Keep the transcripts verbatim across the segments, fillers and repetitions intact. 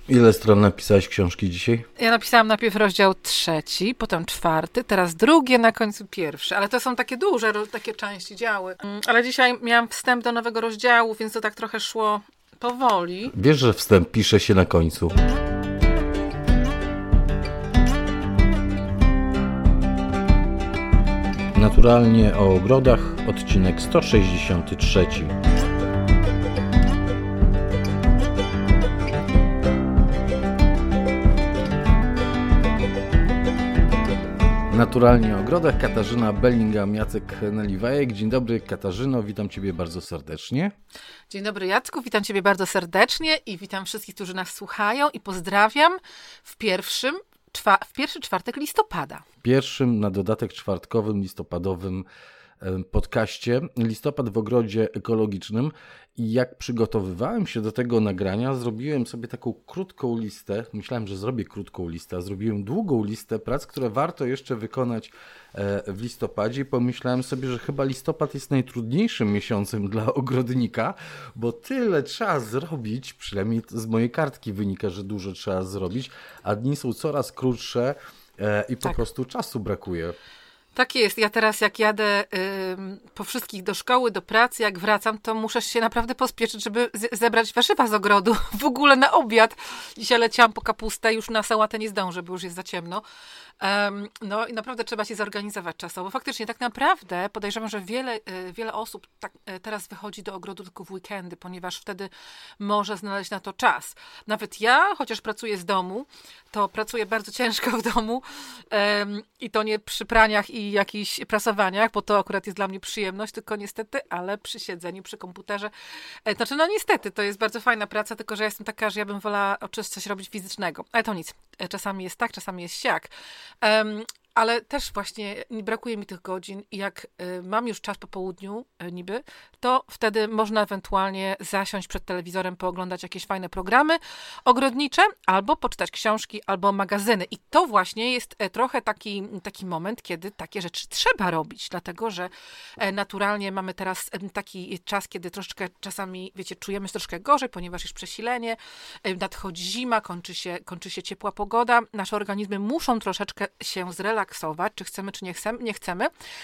Ile stron napisałeś książki dzisiaj? Ja napisałam najpierw rozdział trzeci, potem czwarty, teraz drugie, na końcu pierwszy. Ale to są takie duże, takie części, działy. Ale dzisiaj miałam wstęp do nowego rozdziału, więc to tak trochę szło powoli. Wiesz, że wstęp pisze się na końcu. Naturalnie o ogrodach, odcinek sto sześćdziesiąty trzeci. Naturalnie o ogrodach, Katarzyna Bellingham, Jacek Naliwajek. Dzień dobry, Katarzyno, witam Ciebie bardzo serdecznie. Dzień dobry, Jacku, witam Ciebie bardzo serdecznie i witam wszystkich, którzy nas słuchają i pozdrawiam w pierwszym, czwa- w pierwszy czwartek listopada. Pierwszym na dodatek czwartkowym, listopadowym podcaście Listopad w ogrodzie ekologicznym. I jak przygotowywałem się do tego nagrania, zrobiłem sobie taką krótką listę. Myślałem, że zrobię krótką listę, a zrobiłem długą listę prac, które warto jeszcze wykonać w listopadzie. I pomyślałem sobie, że chyba listopad jest najtrudniejszym miesiącem dla ogrodnika, bo tyle trzeba zrobić, przynajmniej z mojej kartki wynika, że dużo trzeba zrobić, a dni są coraz krótsze i po tak. prostu czasu brakuje. Tak jest. Ja teraz jak jadę y, po wszystkich do szkoły, do pracy, jak wracam, to muszę się naprawdę pospieszyć, żeby z- zebrać warzywa z ogrodu. W ogóle na obiad. Dzisiaj leciałam po kapustę, już na sałatę nie zdążę, bo już jest za ciemno. Um, no i naprawdę trzeba się zorganizować czasowo. Faktycznie tak naprawdę podejrzewam, że wiele, y, wiele osób tak, y, teraz wychodzi do ogrodu tylko w weekendy, ponieważ wtedy może znaleźć na to czas. Nawet ja, chociaż pracuję z domu, to pracuję bardzo ciężko w domu um, i to nie przy praniach i jakichś prasowaniach, bo to akurat jest dla mnie przyjemność, tylko niestety, ale przy siedzeniu, przy komputerze. E, znaczy, no niestety, to jest bardzo fajna praca, tylko że ja jestem taka, że ja bym wolała oczywiście coś robić fizycznego. Ale to nic. E, czasami jest tak, czasami jest siak. Um, ale też właśnie brakuje mi tych godzin i jak y, mam już czas po południu y, niby, to wtedy można ewentualnie zasiąść przed telewizorem, pooglądać jakieś fajne programy ogrodnicze, albo poczytać książki, albo magazyny. I to właśnie jest y, trochę taki, taki moment, kiedy takie rzeczy trzeba robić, dlatego że y, naturalnie mamy teraz y, taki czas, kiedy troszeczkę czasami, wiecie, czujemy się troszkę gorzej, ponieważ jest przesilenie, y, nadchodzi zima, kończy się, kończy się ciepła pogoda, nasze organizmy muszą troszeczkę się zrelaksować, czy chcemy, czy nie chcemy. Nie chcemy.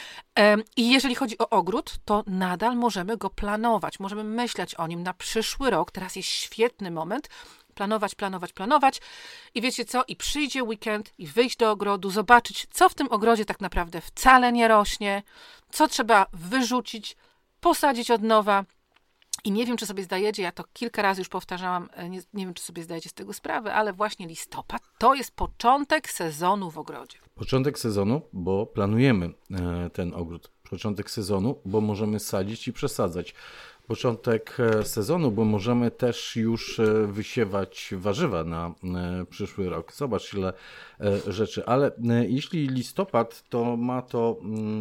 I jeżeli chodzi o ogród, to nadal możemy go planować. Możemy myśleć o nim na przyszły rok. Teraz jest świetny moment. Planować, planować, planować. I wiecie co? I przyjdzie weekend i wyjść do ogrodu, zobaczyć, co w tym ogrodzie tak naprawdę wcale nie rośnie, co trzeba wyrzucić, posadzić od nowa. I nie wiem, czy sobie zdajecie, ja to kilka razy już powtarzałam, nie, nie wiem, czy sobie zdajecie z tego sprawę, ale właśnie listopad to jest początek sezonu w ogrodzie. Początek sezonu, bo planujemy ten ogród. Początek sezonu, bo możemy sadzić i przesadzać. Początek sezonu, bo możemy też już wysiewać warzywa na przyszły rok. Zobacz, ile rzeczy. Ale jeśli listopad, to ma to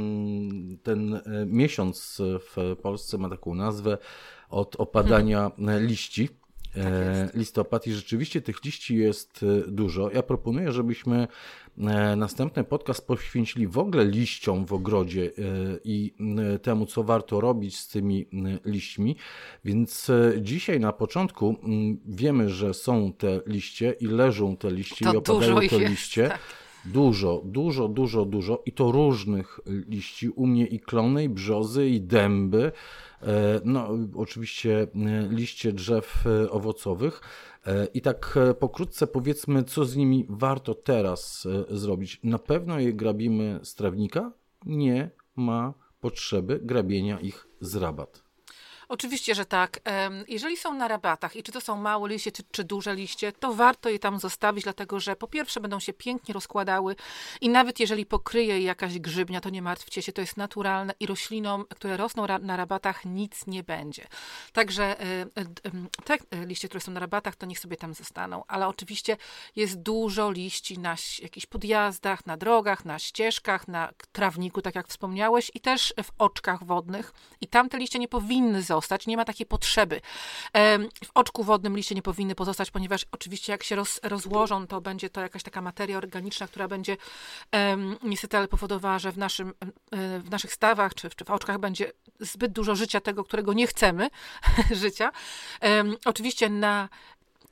ten miesiąc w Polsce ma taką nazwę od opadania hmm. liści. Tak listopad i rzeczywiście tych liści jest dużo. Ja proponuję, żebyśmy następny podcast poświęcili w ogóle liściom w ogrodzie i temu, co warto robić z tymi liśćmi. Więc dzisiaj na początku wiemy, że są te liście i leżą te liście to i opadają te jest, liście. Tak. Dużo, dużo, dużo, dużo i to różnych liści. U mnie i klony, i brzozy, i dęby. No, oczywiście liście drzew owocowych. I tak pokrótce powiedzmy, co z nimi warto teraz zrobić. Na pewno je grabimy z trawnika. Nie ma potrzeby grabienia ich z rabat. Oczywiście, że tak. Jeżeli są na rabatach i czy to są małe liście, czy, czy duże liście, to warto je tam zostawić, dlatego że po pierwsze będą się pięknie rozkładały i nawet jeżeli pokryje je jakaś grzybnia, to nie martwcie się, to jest naturalne i roślinom, które rosną na rabatach, nic nie będzie. Także te liście, które są na rabatach, to niech sobie tam zostaną, ale oczywiście jest dużo liści na jakichś podjazdach, na drogach, na ścieżkach, na trawniku, tak jak wspomniałeś, i też w oczkach wodnych i tam te liście nie powinny zostać. Nie ma takiej potrzeby. W oczku wodnym liście nie powinny pozostać, ponieważ oczywiście jak się roz, rozłożą, to będzie to jakaś taka materia organiczna, która będzie um, niestety ale powodowała, że w, naszym, w naszych stawach czy w, czy w oczkach będzie zbyt dużo życia tego, którego nie chcemy życia. Um, oczywiście na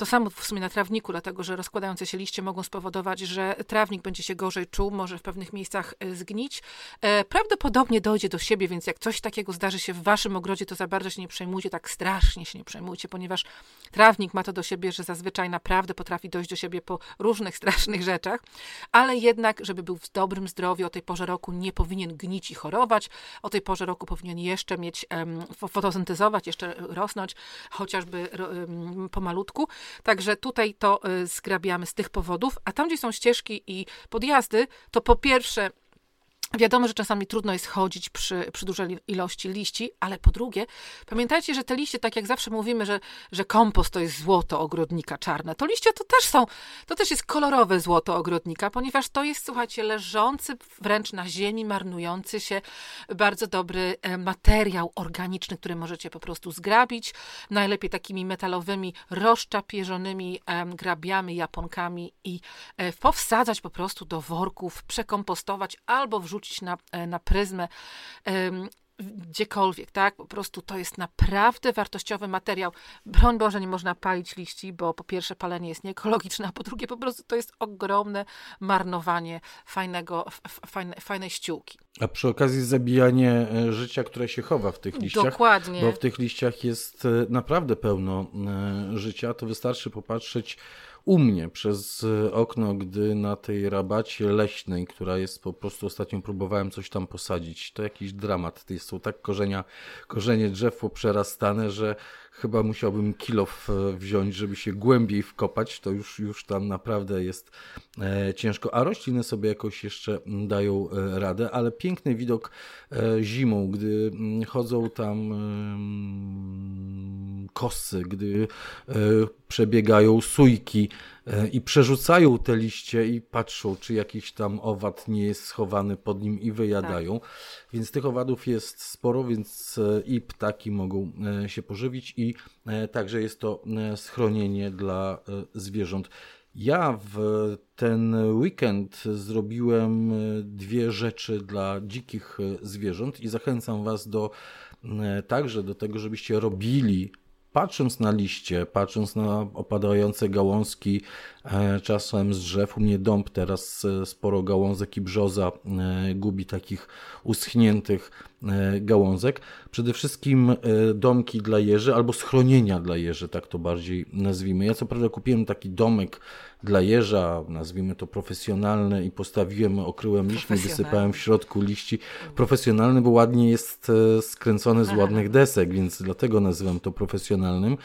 To samo w sumie na trawniku, dlatego że rozkładające się liście mogą spowodować, że trawnik będzie się gorzej czuł, może w pewnych miejscach zgnić. Prawdopodobnie dojdzie do siebie, więc jak coś takiego zdarzy się w waszym ogrodzie, to za bardzo się nie przejmujcie, tak strasznie się nie przejmujcie, ponieważ trawnik ma to do siebie, że zazwyczaj naprawdę potrafi dojść do siebie po różnych strasznych rzeczach, ale jednak, żeby był w dobrym zdrowiu, o tej porze roku nie powinien gnić i chorować, o tej porze roku powinien jeszcze mieć, um, fotosyntezować, jeszcze rosnąć, chociażby um, pomalutku. Także tutaj to y, zgrabiamy z tych powodów, a tam, gdzie są ścieżki i podjazdy, to po pierwsze wiadomo, że czasami trudno jest chodzić przy, przy dużej ilości liści, ale po drugie, pamiętajcie, że te liście, tak jak zawsze mówimy, że, że kompost to jest złoto ogrodnika czarne, to liście to też są, to też jest kolorowe złoto ogrodnika, ponieważ to jest, słuchajcie, leżący wręcz na ziemi, marnujący się, bardzo dobry materiał organiczny, który możecie po prostu zgrabić, najlepiej takimi metalowymi, rozczapieżonymi grabiami, japonkami i powsadzać po prostu do worków, przekompostować albo wrzucić na, na pryzmę, um, gdziekolwiek, tak? Po prostu to jest naprawdę wartościowy materiał. Broń Boże, nie można palić liści, bo po pierwsze palenie jest nieekologiczne, a po drugie po prostu to jest ogromne marnowanie fajnego, fajne, fajnej ściółki. A przy okazji zabijanie życia, które się chowa w tych liściach. Dokładnie. Bo w tych liściach jest naprawdę pełno życia. To wystarczy popatrzeć u mnie przez okno, gdy na tej rabacie leśnej, która jest po prostu, ostatnio próbowałem coś tam posadzić, to jakiś dramat. To są tak korzenia, korzenie drzew poprzerastane, że chyba musiałbym kilo wziąć, żeby się głębiej wkopać. To już, już tam naprawdę jest e, ciężko. A rośliny sobie jakoś jeszcze dają e, radę, ale piękny widok e, zimą, gdy chodzą tam e, kosy, gdy e, przebiegają sójki e, i przerzucają te liście i patrzą, czy jakiś tam owad nie jest schowany pod nim i wyjadają. Tak. Więc tych owadów jest sporo, więc e, i ptaki mogą e, się pożywić i e, także jest to e, schronienie dla e, zwierząt. Ja w ten weekend zrobiłem dwie rzeczy dla dzikich zwierząt i zachęcam was do e, także do tego, żebyście robili, patrząc na liście, patrząc na opadające gałązki e, czasem z drzew. U mnie dąb teraz e, sporo gałązek i brzoza e, gubi takich uschniętych e, gałązek. Przede wszystkim e, domki dla jeży albo schronienia dla jeży, tak to bardziej nazwijmy. Ja co prawda kupiłem taki domek dla jeża, nazwijmy to profesjonalne, i postawiłem, okryłem liśćmi, wysypałem w środku liści. Profesjonalny, bo ładnie jest e, skręcony z ładnych desek, więc dlatego nazywam to profesjonalnym.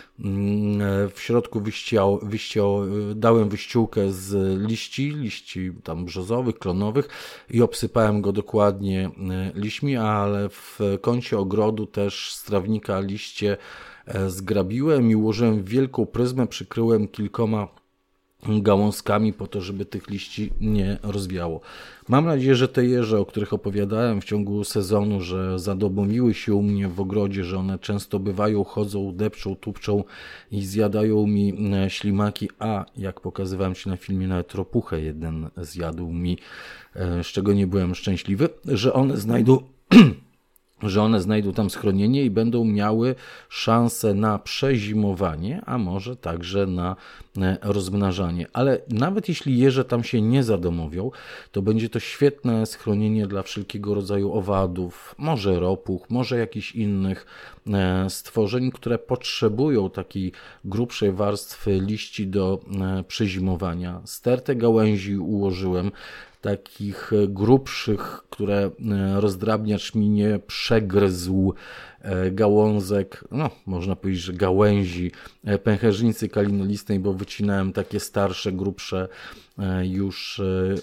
W środku wyściał, wyściał, dałem wyściółkę z liści, liści tam brzozowych, klonowych i obsypałem go dokładnie liśćmi, ale w kącie ogrodu też z trawnika liście zgrabiłem i ułożyłem w wielką pryzmę, przykryłem kilkoma gałązkami po to, żeby tych liści nie rozwiało. Mam nadzieję, że te jeże, o których opowiadałem w ciągu sezonu, że zadomowiły się u mnie w ogrodzie, że one często bywają, chodzą, depczą, tupczą i zjadają mi ślimaki, a jak pokazywałem Ci na filmie, nawet ropuchę jeden zjadł mi, z czego nie byłem szczęśliwy, że one znajdą że one znajdą tam schronienie i będą miały szansę na przezimowanie, a może także na rozmnażanie. Ale nawet jeśli jeże tam się nie zadomowią, to będzie to świetne schronienie dla wszelkiego rodzaju owadów, może ropuch, może jakichś innych stworzeń, które potrzebują takiej grubszej warstwy liści do przezimowania. Stertę gałęzi ułożyłem, takich grubszych, które rozdrabniacz mi nie przegryzł gałązek, no można powiedzieć, że gałęzi pęcherzycy kalinolistnej, bo wycinałem takie starsze, grubsze już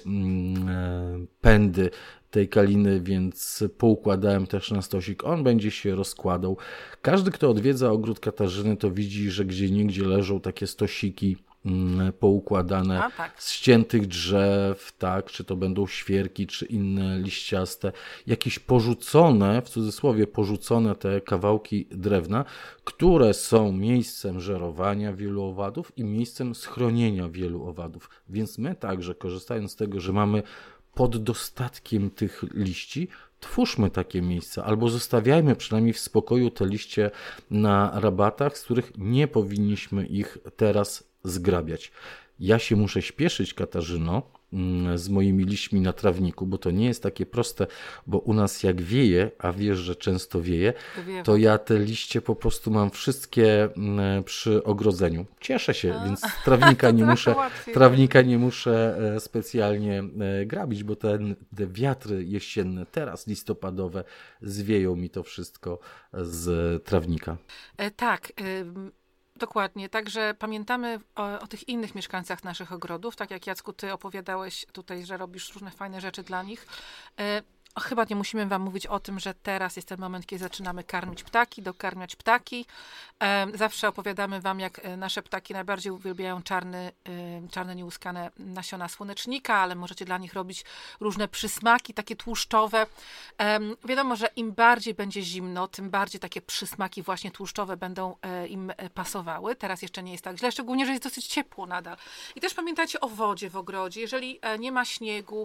pędy tej kaliny, więc poukładałem też na stosik. On będzie się rozkładał. Każdy, kto odwiedza ogród Katarzyny, to widzi, że gdzieniegdzie leżą takie stosiki poukładane A, tak. z ściętych drzew, tak, czy to będą świerki, czy inne liściaste, jakieś porzucone, w cudzysłowie porzucone te kawałki drewna, które są miejscem żerowania wielu owadów i miejscem schronienia wielu owadów. Więc my także, korzystając z tego, że mamy pod dostatkiem tych liści, twórzmy takie miejsca, albo zostawiajmy przynajmniej w spokoju te liście na rabatach, z których nie powinniśmy ich teraz zgrabiać. Ja się muszę śpieszyć, Katarzyno, z moimi liśćmi na trawniku, bo to nie jest takie proste, bo u nas jak wieje, a wiesz, że często wieje, to ja te liście po prostu mam wszystkie przy ogrodzeniu. Cieszę się, a, więc trawnika nie muszę, trawnika nie muszę specjalnie grabić, bo ten, te wiatry jesienne, teraz listopadowe, zwieją mi to wszystko z trawnika. E, tak, y- Dokładnie, także pamiętamy o, o tych innych mieszkańcach naszych ogrodów, tak jak Jacku, ty opowiadałeś tutaj, że robisz różne fajne rzeczy dla nich. E, Chyba nie musimy wam mówić o tym, że teraz jest ten moment, kiedy zaczynamy karmić ptaki, dokarmiać ptaki. Zawsze opowiadamy wam, jak nasze ptaki najbardziej uwielbiają czarny, czarne niełuskane nasiona słonecznika, ale możecie dla nich robić różne przysmaki, takie tłuszczowe. Wiadomo, że im bardziej będzie zimno, tym bardziej takie przysmaki właśnie tłuszczowe będą im pasowały. Teraz jeszcze nie jest tak źle, szczególnie, że jest dosyć ciepło nadal. I też pamiętajcie o wodzie w ogrodzie. Jeżeli nie ma śniegu,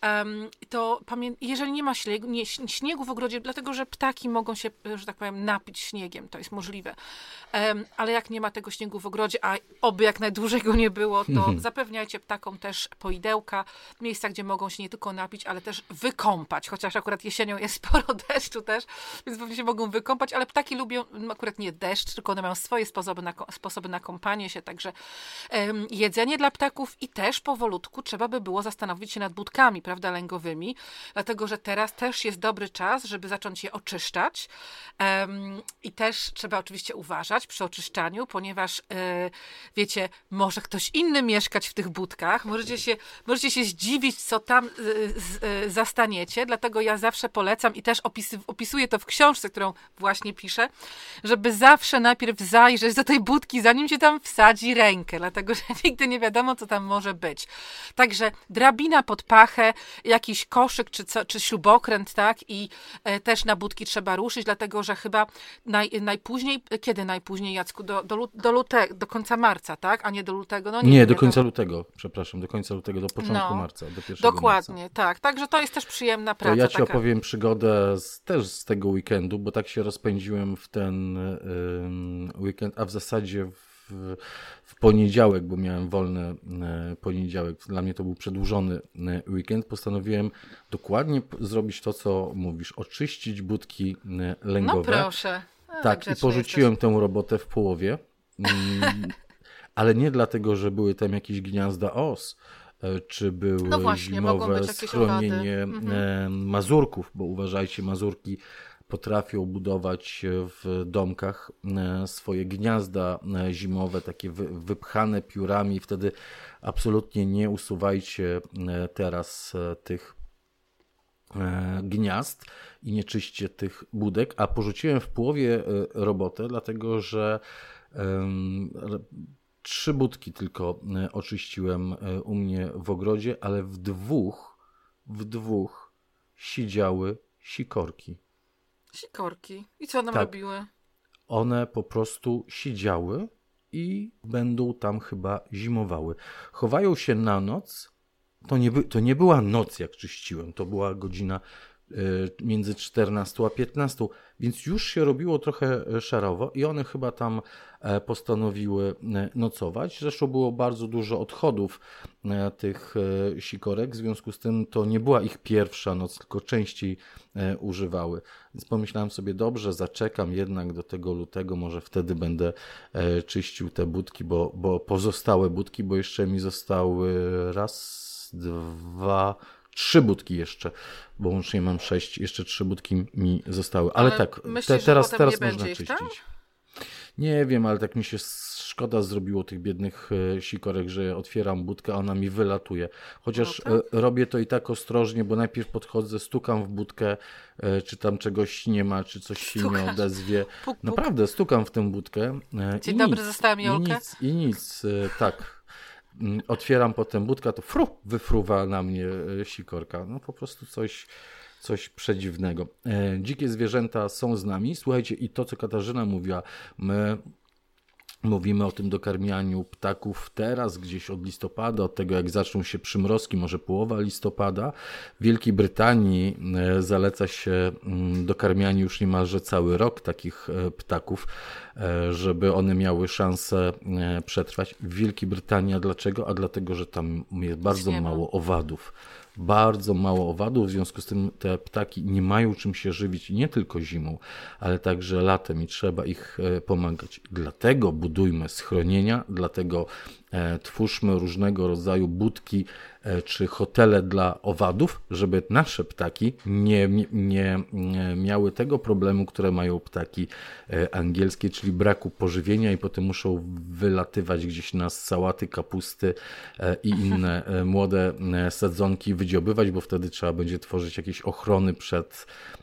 to pamię- jeżeli nie ma śniegu, nie, śniegu w ogrodzie, dlatego że ptaki mogą się, że tak powiem, napić śniegiem, to jest możliwe. Um, ale jak nie ma tego śniegu w ogrodzie, a oby jak najdłużej go nie było, to mhm. zapewniajcie ptakom też poidełka, miejsca, gdzie mogą się nie tylko napić, ale też wykąpać, chociaż akurat jesienią jest sporo deszczu też, więc pewnie się mogą wykąpać, ale ptaki lubią akurat nie deszcz, tylko one mają swoje sposoby na, sposoby na kąpanie się, także um, jedzenie dla ptaków i też powolutku trzeba by było zastanowić się nad budkami, prawda, lęgowymi, dlatego, że teraz też jest dobry czas, żeby zacząć je oczyszczać um, i też trzeba oczywiście uważać przy oczyszczaniu, ponieważ e, wiecie, może ktoś inny mieszkać w tych budkach, możecie się, możecie się zdziwić, co tam e, z, e, zastaniecie, dlatego ja zawsze polecam i też opisy, opisuję to w książce, którą właśnie piszę, żeby zawsze najpierw zajrzeć do tej budki, zanim się tam wsadzi rękę, dlatego, że nigdy nie wiadomo, co tam może być. Także drabina pod pachę, jakiś koszyk, czy, co, czy śrubokręt, tak, i e, też na budki trzeba ruszyć, dlatego, że chyba naj, najpóźniej, kiedy najpóźniej, Jacku, do, do, do, lute, do końca marca, tak, a nie do lutego? No nie, nie wiem, do końca to... lutego, przepraszam, do końca lutego, do początku no, marca, do pierwszego dokładnie, marca. tak, także to jest też przyjemna praca. To ja ci taka. opowiem przygodę z, też z tego weekendu, bo tak się rozpędziłem w ten y, weekend, a w zasadzie w, w poniedziałek, bo miałem wolny y, poniedziałek, dla mnie to był przedłużony y, weekend, postanowiłem dokładnie zrobić to, co mówisz, oczyścić budki y, lęgowe. No proszę. A, tak, i porzuciłem jesteś. tę robotę w połowie, mm, ale nie dlatego, że były tam jakieś gniazda os, czy były no właśnie, zimowe schronienie mhm. mazurków, bo uważajcie, mazurki potrafią budować w domkach swoje gniazda zimowe, takie wypchane piórami i wtedy absolutnie nie usuwajcie teraz tych gniazd i nie czyście tych budek, a porzuciłem w połowie robotę, dlatego że um, trzy budki tylko oczyściłem u mnie w ogrodzie, ale w dwóch, w dwóch siedziały sikorki. Sikorki? I co one tak, robiły? One po prostu siedziały i będą tam chyba zimowały. Chowają się na noc. To nie, by, to nie była noc, jak czyściłem. To była godzina y, między czternastą a piętnastą, więc już się robiło trochę szarowo i one chyba tam e, postanowiły e, nocować. Zresztą było bardzo dużo odchodów e, tych e, sikorek, w związku z tym to nie była ich pierwsza noc, tylko częściej e, używały. Więc pomyślałem sobie, dobrze, zaczekam jednak do tego lutego, może wtedy będę e, czyścił te budki, bo, bo pozostałe budki, bo jeszcze mi zostały raz, dwa, trzy budki jeszcze, bo łącznie mam sześć, jeszcze trzy budki mi zostały. Ale, ale tak, myślisz, te, teraz, że teraz nie można będzie czyścić. Nie wiem, ale tak mi się szkoda zrobiło tych biednych sikorek, że otwieram budkę, a ona mi wylatuje. Chociaż no tak? robię to i tak ostrożnie, bo najpierw podchodzę, stukam w budkę, czy tam czegoś nie ma, czy coś się nie odezwie. Puk, puk. Naprawdę, stukam w tę budkę. Dzień i dobry, nic, zostałam Jolkę. I nic, i nic, tak. Otwieram potem budkę, to fru, wyfruwa na mnie sikorka. No po prostu coś, coś przedziwnego. Dzikie zwierzęta są z nami. Słuchajcie, i to, co Katarzyna mówiła, my Mówimy o tym dokarmianiu ptaków teraz, gdzieś od listopada, od tego jak zaczną się przymrozki, może połowa listopada. W Wielkiej Brytanii zaleca się dokarmianie już niemalże cały rok takich ptaków, żeby one miały szansę przetrwać. W Wielkiej Brytanii, a dlaczego? A dlatego, że tam jest bardzo mało owadów. Bardzo mało owadów, w związku z tym te ptaki nie mają czym się żywić nie tylko zimą, ale także latem i trzeba ich pomagać. Dlatego budujmy schronienia, dlatego twórzmy różnego rodzaju budki czy hotele dla owadów, żeby nasze ptaki nie, nie, nie miały tego problemu, które mają ptaki angielskie, czyli braku pożywienia i potem muszą wylatywać gdzieś na sałaty, kapusty i inne młode sadzonki, wydziobywać, bo wtedy trzeba będzie tworzyć jakieś ochrony przed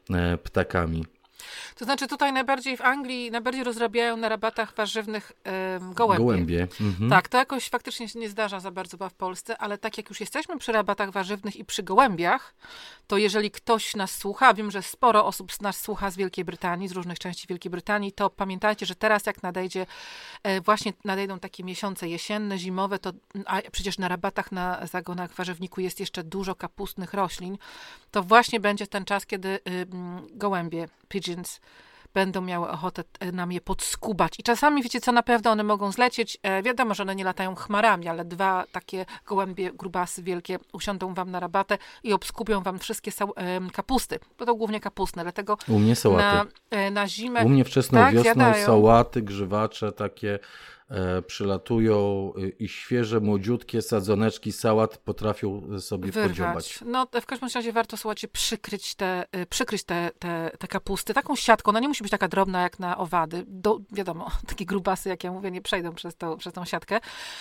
ptakami. To znaczy tutaj najbardziej w Anglii, najbardziej rozrabiają na rabatach warzywnych um, gołębie. Gołębie. Mhm. Tak, to jakoś faktycznie się nie zdarza za bardzo w Polsce, ale tak jak już jesteśmy przy rabatach warzywnych i przy gołębiach, to jeżeli ktoś nas słucha, wiem, że sporo osób nas słucha z Wielkiej Brytanii, z różnych części Wielkiej Brytanii, to pamiętajcie, że teraz jak nadejdzie, właśnie nadejdą takie miesiące jesienne, zimowe, to a przecież na rabatach na zagonach warzywniku jest jeszcze dużo kapustnych roślin, to właśnie będzie ten czas, kiedy y, gołębie, pigeons, będą miały ochotę nam je podskubać. I czasami, wiecie co, naprawdę one mogą zlecieć. E, wiadomo, że one nie latają chmarami, ale dwa takie gołębie, grubasy wielkie usiądą wam na rabatę i obskubią wam wszystkie sa- e, kapusty. Bo to głównie kapustne, dlatego u mnie sałaty. Na, e, na zimę... U mnie wczesną tak, wiosną jadają. sałaty, grzywacze takie e, przylatują i świeże, młodziutkie sadzoneczki sałat potrafią sobie Wyrwać. podziobać. No w każdym razie warto, słuchajcie, przykryć te, przykryć te, te, te kapusty taką siatką. Ona nie musi być taka drobna jak na owady. Do, wiadomo, takie grubasy, jak ja mówię, nie przejdą przez, to, przez tą siatkę.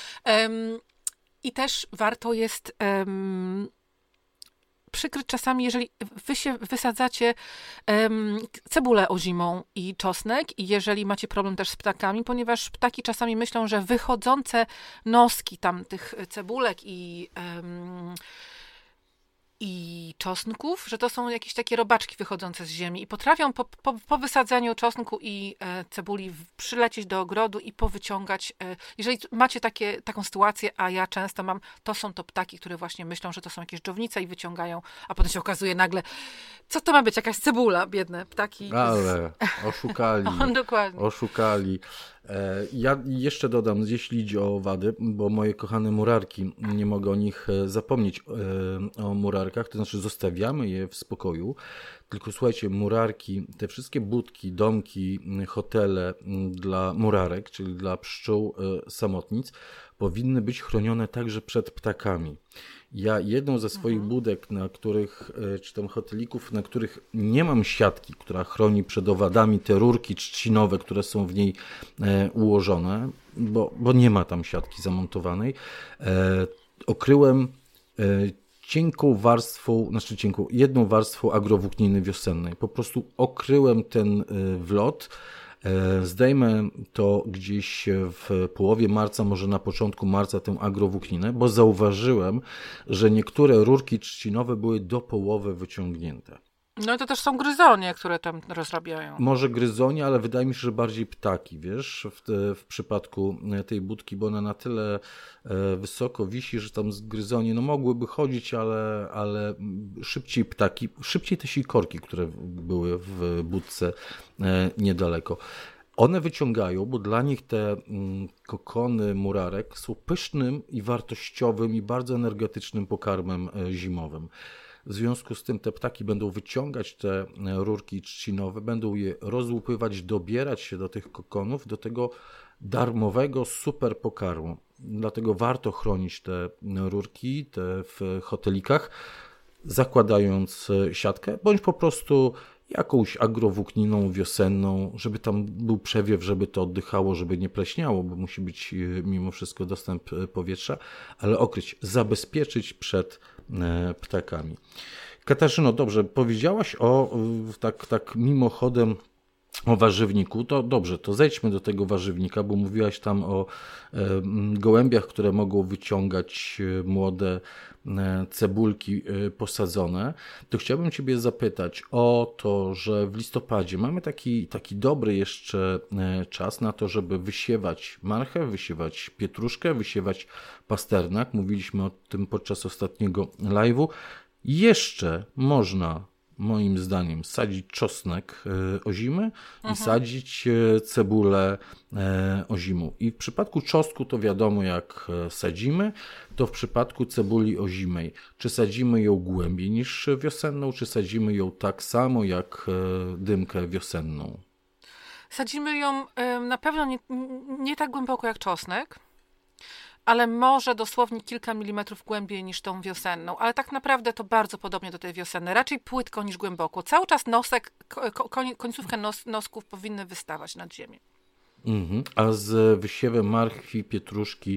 Um, I też warto jest um, przykryć czasami, jeżeli wy się wysadzacie um, cebulę ozimą i czosnek i jeżeli macie problem też z ptakami, ponieważ ptaki czasami myślą, że wychodzące noski tam tych cebulek i um, i czosnków, że to są jakieś takie robaczki wychodzące z ziemi i potrafią po, po, po wysadzeniu czosnku i e, cebuli w, przylecieć do ogrodu i powyciągać. E, jeżeli macie takie, taką sytuację, a ja często mam, to są to ptaki, które właśnie myślą, że to są jakieś dżownice i wyciągają, a potem się okazuje nagle, co to ma być, jakaś cebula, biedne ptaki. Ale oszukali. O, dokładnie. Oszukali. Ja jeszcze dodam, jeśli idzie o owady, bo moje kochane murarki, nie mogę o nich zapomnieć, o murarkach, to znaczy zostawiamy je w spokoju, tylko słuchajcie, murarki, te wszystkie budki, domki, hotele dla murarek, czyli dla pszczół samotnic, powinny być chronione także przed ptakami. Ja jedną ze swoich mhm. budek, na których, czy tam hotelików, na których nie mam siatki, która chroni przed owadami, te rurki trzcinowe, które są w niej e, ułożone, bo, bo nie ma tam siatki zamontowanej, e, okryłem e, cienką warstwą, znaczy cienką, jedną warstwą agrowłókniny wiosennej. Po prostu okryłem ten e, wlot. Zdejmę to gdzieś w połowie marca, może na początku marca tę agrowłókninę, bo zauważyłem, że niektóre rurki trzcinowe były do połowy wyciągnięte. No to też są gryzonie, które tam rozrabiają. Może gryzonie, ale wydaje mi się, że bardziej ptaki, wiesz, w, te, w przypadku tej budki, bo ona na tyle wysoko wisi, że tam gryzonie no mogłyby chodzić, ale, ale szybciej ptaki, szybciej te sikorki, które były w budce niedaleko. One wyciągają, bo dla nich te kokony murarek są pysznym i wartościowym i bardzo energetycznym pokarmem zimowym. W związku z tym te ptaki będą wyciągać te rurki trzcinowe, będą je rozłupywać, dobierać się do tych kokonów, do tego darmowego super pokarmu. Dlatego warto chronić te rurki te w hotelikach, zakładając siatkę, bądź po prostu jakąś agrowłókniną wiosenną, żeby tam był przewiew, żeby to oddychało, żeby nie pleśniało, bo musi być mimo wszystko dostęp powietrza, ale okryć, zabezpieczyć przed ptakami. Katarzyno, dobrze, powiedziałaś o, tak, tak mimochodem, o warzywniku, to dobrze, to zejdźmy do tego warzywnika, bo mówiłaś tam o e, gołębiach, które mogą wyciągać e, młode e, cebulki e, posadzone. To chciałbym Ciebie zapytać o to, że w listopadzie mamy taki, taki dobry jeszcze e, czas na to, żeby wysiewać marchew, wysiewać pietruszkę, wysiewać pasternak. Mówiliśmy o tym podczas ostatniego live'u. Jeszcze można, moim zdaniem, sadzić czosnek ozimy i sadzić cebulę ozimu. I w przypadku czosnku to wiadomo, jak sadzimy, to w przypadku cebuli ozimej, czy sadzimy ją głębiej niż wiosenną, czy sadzimy ją tak samo jak dymkę wiosenną? Sadzimy ją na pewno nie, nie tak głęboko jak czosnek, ale może dosłownie kilka milimetrów głębiej niż tą wiosenną. Ale tak naprawdę to bardzo podobnie do tej wiosennej. Raczej płytko niż głęboko. Cały czas nosek, końcówkę nos, nosków powinny wystawać nad ziemię. Mhm. A z wysiewem marchwi, pietruszki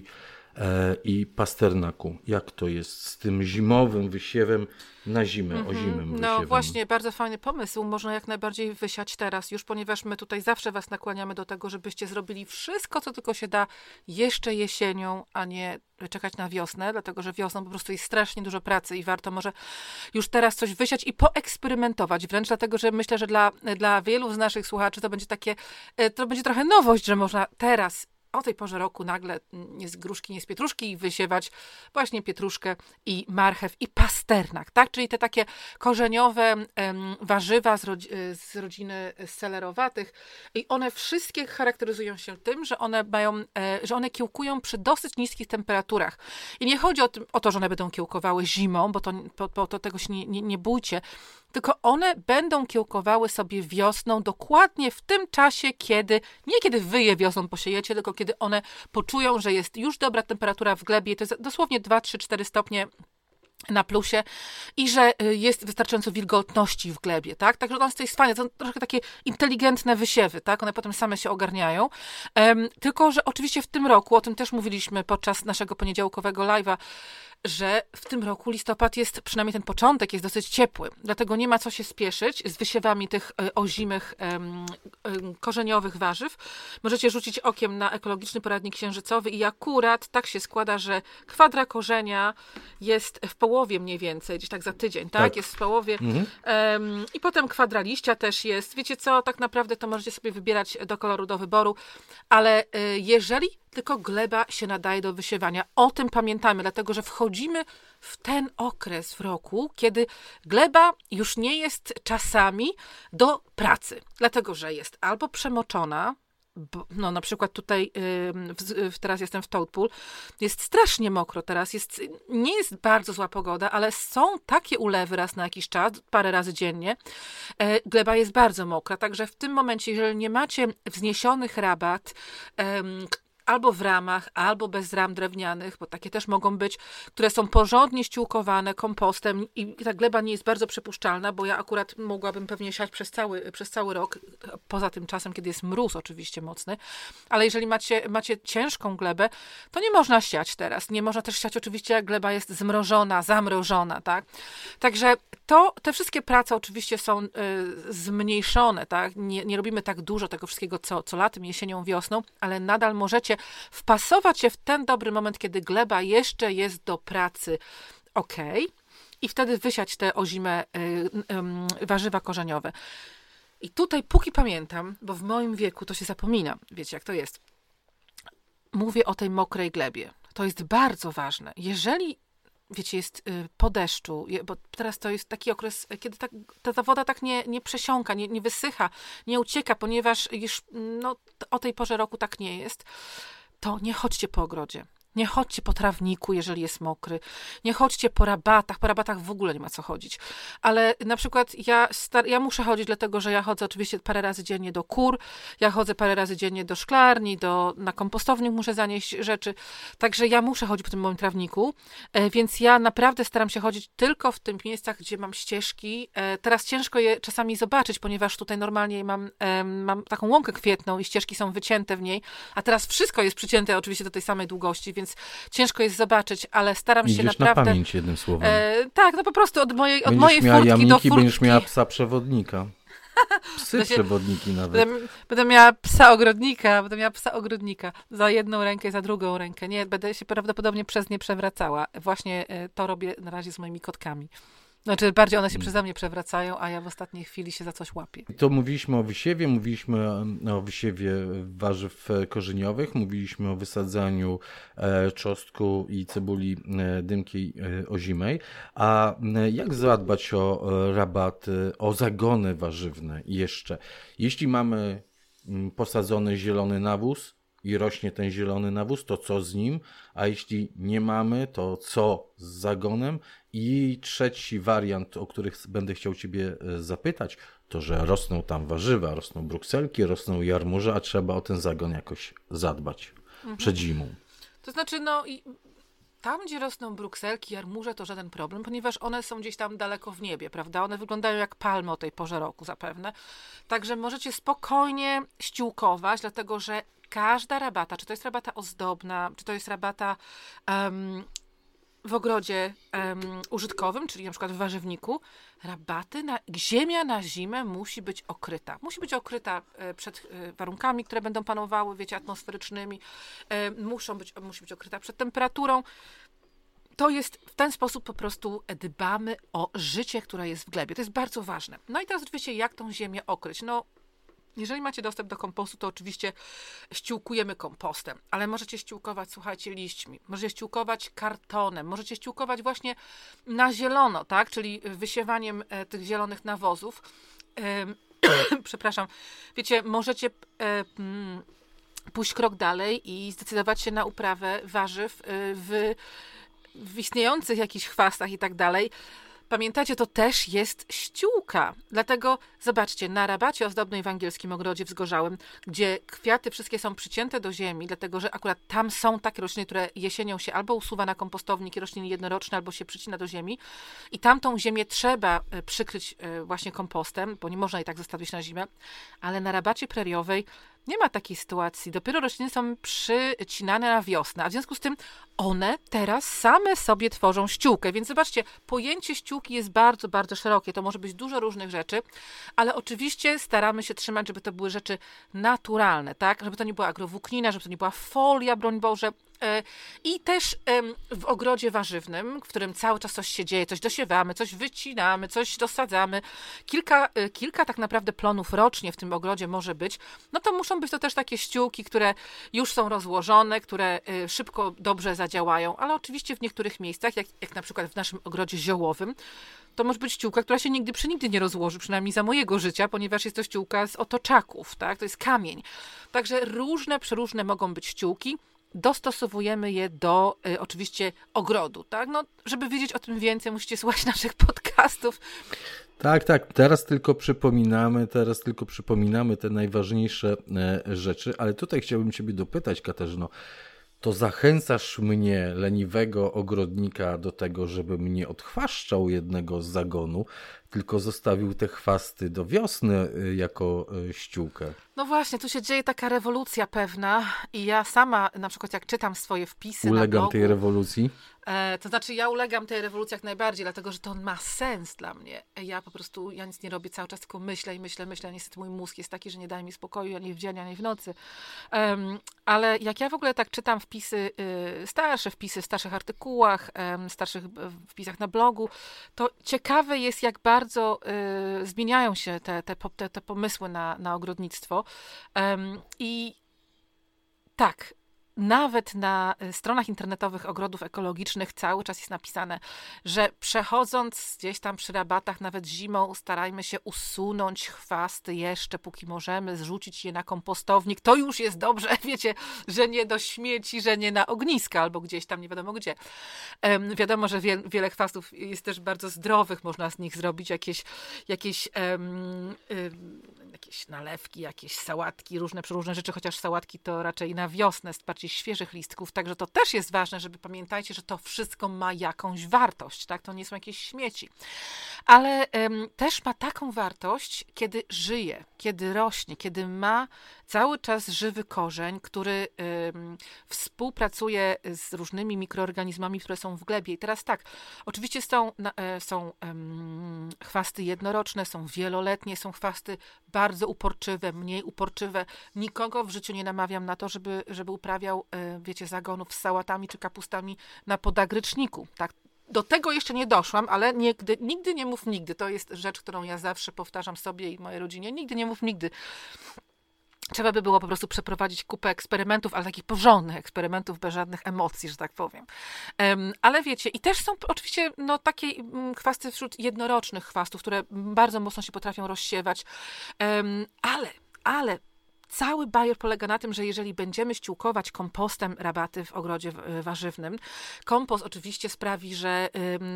e, i pasternaku, jak to jest z tym zimowym wysiewem na zimę, mm-hmm. ozimym No wysiewem? właśnie, bardzo fajny pomysł. Można jak najbardziej wysiać teraz już, ponieważ my tutaj zawsze was nakłaniamy do tego, żebyście zrobili wszystko, co tylko się da jeszcze jesienią, a nie czekać na wiosnę, dlatego że wiosną po prostu jest strasznie dużo pracy i warto może już teraz coś wysiać i poeksperymentować. Wręcz dlatego, że myślę, że dla, dla wielu z naszych słuchaczy to będzie takie, to będzie trochę nowość, że można teraz o tej porze roku nagle nie z gruszki, nie z pietruszki wysiewać właśnie pietruszkę i marchew i pasternak, tak? Czyli te takie korzeniowe um, warzywa z, rodzi- z rodziny selerowatych i one wszystkie charakteryzują się tym, że one mają, e, że one kiełkują przy dosyć niskich temperaturach. I nie chodzi o, tym, o to, że one będą kiełkowały zimą, bo to, bo, bo to tego się nie, nie, nie bójcie, tylko one będą kiełkowały sobie wiosną dokładnie w tym czasie, kiedy, nie kiedy wy je wiosną posiejecie, tylko kiedy one poczują, że jest już dobra temperatura w glebie, to jest dosłownie dwa, trzy, cztery stopnie na plusie i że jest wystarczająco wilgotności w glebie, tak? Także one to jest fajne, to są troszkę takie inteligentne wysiewy, tak? One potem same się ogarniają. Um, tylko, że oczywiście w tym roku, o tym też mówiliśmy podczas naszego poniedziałkowego live'a, że w tym roku listopad jest, przynajmniej ten początek jest dosyć ciepły, dlatego nie ma co się spieszyć z wysiewami tych ozimych, um, um, korzeniowych warzyw. Możecie rzucić okiem na ekologiczny poradnik księżycowy i akurat tak się składa, że kwadra korzenia jest w połowie mniej więcej, gdzieś tak za tydzień, tak? tak. Jest w połowie. Mhm. Um, I potem kwadra liścia też jest. Wiecie co, tak naprawdę to możecie sobie wybierać do koloru do wyboru, ale y, jeżeli tylko gleba się nadaje do wysiewania. O tym pamiętamy, dlatego że wchodzimy w ten okres w roku, kiedy gleba już nie jest czasami do pracy, dlatego że jest albo przemoczona, bo, no na przykład tutaj yy, w, teraz jestem w Toadpool, jest strasznie mokro teraz, jest, nie jest bardzo zła pogoda, ale są takie ulewy raz na jakiś czas, parę razy dziennie, yy, gleba jest bardzo mokra, także w tym momencie, jeżeli nie macie wzniesionych rabat, yy, albo w ramach, albo bez ram drewnianych, bo takie też mogą być, które są porządnie ściółkowane kompostem i ta gleba nie jest bardzo przepuszczalna, bo ja akurat mogłabym pewnie siać przez cały, przez cały rok, poza tym czasem, kiedy jest mróz oczywiście mocny, ale jeżeli macie, macie ciężką glebę, to nie można siać teraz. Nie można też siać oczywiście, jak gleba jest zmrożona, zamrożona, tak? Także to, te wszystkie prace oczywiście są y, zmniejszone, tak? Nie, nie robimy tak dużo tego wszystkiego, co, co latem, jesienią, wiosną, ale nadal możecie wpasować się w ten dobry moment, kiedy gleba jeszcze jest do pracy ok i wtedy wysiać te ozime y, y, warzywa korzeniowe. I tutaj, póki pamiętam, bo w moim wieku to się zapomina, wiecie jak to jest, mówię o tej mokrej glebie. To jest bardzo ważne. Jeżeli wiecie, jest y, po deszczu, bo teraz to jest taki okres, kiedy ta, ta, ta woda tak nie, nie przesiąka, nie, nie wysycha, nie ucieka, ponieważ już no, o tej porze roku tak nie jest, to nie chodźcie po ogrodzie. Nie chodźcie po trawniku, jeżeli jest mokry. Nie chodźcie po rabatach. Po rabatach w ogóle nie ma co chodzić. Ale na przykład ja, star- ja muszę chodzić, dlatego że ja chodzę oczywiście parę razy dziennie do kur. Ja chodzę parę razy dziennie do szklarni, do, na kompostownik muszę zanieść rzeczy. Także ja muszę chodzić po tym moim trawniku. E, więc ja naprawdę staram się chodzić tylko w tych miejscach, gdzie mam ścieżki. E, teraz ciężko je czasami zobaczyć, ponieważ tutaj normalnie mam, e, mam taką łąkę kwietną i ścieżki są wycięte w niej. A teraz wszystko jest przycięte oczywiście do tej samej długości, więc ciężko jest zobaczyć, ale staram Idziesz się naprawdę... na pamięć, jednym słowem. E, tak, no po prostu od mojej, od będziesz mojej miała furtki jamniki, do furtki. Będziesz miała psa przewodnika. Psy przewodniki nawet. Będę, będę miała psa ogrodnika, będę miała psa ogrodnika za jedną rękę i za drugą rękę. Nie, będę się prawdopodobnie przez nie przewracała. Właśnie to robię na razie z moimi kotkami. Znaczy bardziej one się przeze mnie przewracają, a ja w ostatniej chwili się za coś łapię. To mówiliśmy o wysiewie, mówiliśmy o wysiewie warzyw korzeniowych, mówiliśmy o wysadzaniu czosnku i cebuli dymkiej ozimej. A jak zadbać o rabaty, o zagony warzywne jeszcze? Jeśli mamy posadzony zielony nawóz i rośnie ten zielony nawóz, to co z nim? A jeśli nie mamy, to co z zagonem? I trzeci wariant, o których będę chciał Ciebie zapytać, to, że rosną tam warzywa, rosną brukselki, rosną jarmuże, a trzeba o ten zagon jakoś zadbać mhm. przed zimą. To znaczy, no i tam, gdzie rosną brukselki, jarmuże, to żaden problem, ponieważ one są gdzieś tam daleko w niebie, prawda? One wyglądają jak palmy o tej porze roku zapewne. Także możecie spokojnie ściółkować, dlatego że każda rabata, czy to jest rabata ozdobna, czy to jest rabata um, w ogrodzie um, użytkowym, czyli na przykład w warzywniku, rabaty, na, ziemia na zimę musi być okryta. Musi być okryta e, przed e, warunkami, które będą panowały, wiecie, atmosferycznymi. E, muszą być, musi być okryta przed temperaturą. To jest, w ten sposób po prostu dbamy o życie, które jest w glebie. To jest bardzo ważne. No i teraz oczywiście, jak tą ziemię okryć? No, jeżeli macie dostęp do kompostu, to oczywiście ściółkujemy kompostem, ale możecie ściółkować, słuchajcie, liśćmi, możecie ściółkować kartonem, możecie ściółkować właśnie na zielono, tak, czyli wysiewaniem e, tych zielonych nawozów. E, przepraszam, wiecie, możecie e, mm, pójść krok dalej i zdecydować się na uprawę warzyw e, w, w istniejących jakichś chwastach i tak dalej. Pamiętacie, to też jest ściółka. Dlatego zobaczcie, na rabacie ozdobnej w angielskim ogrodzie wzgorzałym, gdzie kwiaty wszystkie są przycięte do ziemi, dlatego że akurat tam są takie rośliny, które jesienią się albo usuwa na kompostownik, rośliny jednoroczne, albo się przycina do ziemi. I tamtą ziemię trzeba przykryć właśnie kompostem, bo nie można jej tak zostawić na zimę. Ale na rabacie preriowej nie ma takiej sytuacji. Dopiero rośliny są przycinane na wiosnę, a w związku z tym one teraz same sobie tworzą ściółkę. Więc zobaczcie, pojęcie ściółki jest bardzo, bardzo szerokie. To może być dużo różnych rzeczy, ale oczywiście staramy się trzymać, żeby to były rzeczy naturalne, tak? Żeby to nie była agrowłóknina, żeby to nie była folia, broń Boże. I też w ogrodzie warzywnym, w którym cały czas coś się dzieje, coś dosiewamy, coś wycinamy, coś dosadzamy, kilka, kilka tak naprawdę plonów rocznie w tym ogrodzie może być, no to muszą być to też takie ściółki, które już są rozłożone, które szybko, dobrze zadziałają, ale oczywiście w niektórych miejscach, jak, jak na przykład w naszym ogrodzie ziołowym, to może być ściółka, która się nigdy przy nigdy nie rozłoży, przynajmniej za mojego życia, ponieważ jest to ściółka z otoczaków, tak? To jest kamień. Także różne, przeróżne mogą być ściółki. Dostosowujemy je do y, oczywiście ogrodu, tak? No, żeby wiedzieć o tym więcej, musicie słuchać naszych podcastów. Tak, tak. Teraz tylko przypominamy, teraz tylko przypominamy te najważniejsze e, rzeczy, ale tutaj chciałbym Ciebie dopytać, Katarzyno, to zachęcasz mnie, leniwego ogrodnika, do tego, żebym nie odchwaszczał jednego z zagonu, tylko zostawił te chwasty do wiosny jako ściółkę. No właśnie, tu się dzieje taka rewolucja pewna i ja sama, na przykład jak czytam swoje wpisy Ulegam na blogu, tej rewolucji? E, to znaczy ja ulegam tej rewolucji jak najbardziej, dlatego że to ma sens dla mnie. Ja po prostu, ja nic nie robię cały czas, tylko myślę i myślę, myślę. Niestety mój mózg jest taki, że nie daje mi spokoju ani w dzień, ani w nocy. Um, ale jak ja w ogóle tak czytam wpisy, y, starsze wpisy w starszych artykułach, y, starszych wpisach na blogu, to ciekawe jest, jak bardzo y, zmieniają się te, te, te, te pomysły na, na ogrodnictwo. Um, I tak, nawet na stronach internetowych ogrodów ekologicznych cały czas jest napisane, że przechodząc gdzieś tam przy rabatach, nawet zimą, starajmy się usunąć chwasty jeszcze, póki możemy, zrzucić je na kompostownik. To już jest dobrze, wiecie, że nie do śmieci, że nie na ogniska albo gdzieś tam, nie wiadomo gdzie. Um, wiadomo, że wie, wiele chwastów jest też bardzo zdrowych, można z nich zrobić jakieś, jakieś um, um, jakieś nalewki, jakieś sałatki, różne przeróżne rzeczy, chociaż sałatki to raczej na wiosnę z bardziej świeżych listków, także to też jest ważne, żeby pamiętajcie, że to wszystko ma jakąś wartość, tak? To nie są jakieś śmieci. Ale um, też ma taką wartość, kiedy żyje, kiedy rośnie, kiedy ma cały czas żywy korzeń, który um, współpracuje z różnymi mikroorganizmami, które są w glebie. I teraz tak, oczywiście są, e, są um, chwasty jednoroczne, są wieloletnie, są chwasty bardzo uporczywe, mniej uporczywe. Nikogo w życiu nie namawiam na to, żeby, żeby uprawiał, e, wiecie, zagonów z sałatami czy kapustami na podagryczniku, tak? Do tego jeszcze nie doszłam, ale nigdy, nigdy nie mów nigdy. To jest rzecz, którą ja zawsze powtarzam sobie i mojej rodzinie. Nigdy nie mów nigdy. Trzeba by było po prostu przeprowadzić kupę eksperymentów, ale takich porządnych eksperymentów, bez żadnych emocji, że tak powiem. Um, ale wiecie, i też są oczywiście no, takie um, chwasty wśród jednorocznych chwastów, które bardzo mocno się potrafią rozsiewać. Um, ale, ale cały bajer polega na tym, że jeżeli będziemy ściółkować kompostem rabaty w ogrodzie warzywnym, kompost oczywiście sprawi, że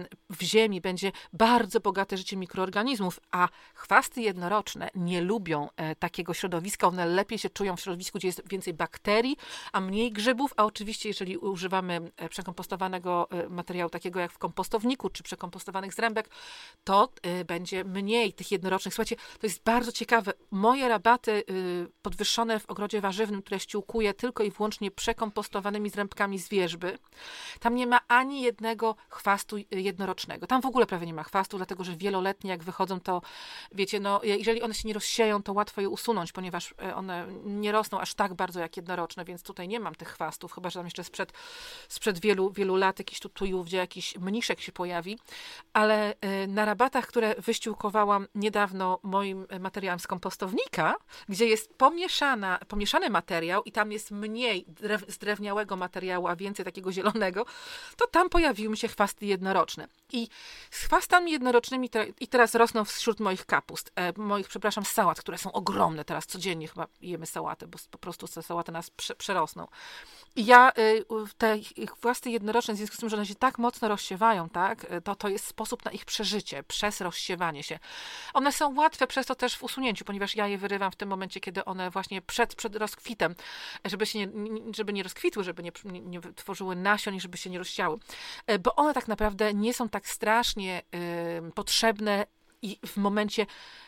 w ziemi będzie bardzo bogate życie mikroorganizmów, a chwasty jednoroczne nie lubią takiego środowiska. One lepiej się czują w środowisku, gdzie jest więcej bakterii, a mniej grzybów, a oczywiście jeżeli używamy przekompostowanego materiału takiego jak w kompostowniku, czy przekompostowanych zrębek, to będzie mniej tych jednorocznych. Słuchajcie, to jest bardzo ciekawe. Moje rabaty podwyższone w ogrodzie warzywnym, które ściółkuje tylko i wyłącznie przekompostowanymi zrębkami z wierzby, tam nie ma ani jednego chwastu jednorocznego. Tam w ogóle prawie nie ma chwastu, dlatego że wieloletnie jak wychodzą, to wiecie, no jeżeli one się nie rozsieją, to łatwo je usunąć, ponieważ one nie rosną aż tak bardzo jak jednoroczne, więc tutaj nie mam tych chwastów, chyba że tam jeszcze sprzed, sprzed wielu, wielu lat jakiś tu, tu i ówdzie jakiś mniszek się pojawi, ale na rabatach, które wyściółkowałam niedawno moim materiałem z kompostownika, gdzie jest pomieszane pomieszany materiał i tam jest mniej drew, zdrewniałego materiału, a więcej takiego zielonego, to tam pojawiły mi się chwasty jednoroczne. I z chwastami jednorocznymi te, i teraz rosną wśród moich kapust, e, moich, przepraszam, sałat, które są ogromne. Teraz codziennie chyba jemy sałatę, bo po prostu te sałaty nas prze, przerosną. I ja y, te chwasty jednoroczne, w związku z tym, że one się tak mocno rozsiewają, tak, to, to jest sposób na ich przeżycie, przez rozsiewanie się. One są łatwe przez to też w usunięciu, ponieważ ja je wyrywam w tym momencie, kiedy one właśnie przed, przed rozkwitem, żeby się nie, żeby nie rozkwitły, żeby nie, nie, nie tworzyły nasion i żeby się nie rozsiały. Bo one tak naprawdę nie są tak strasznie y, potrzebne i w momencie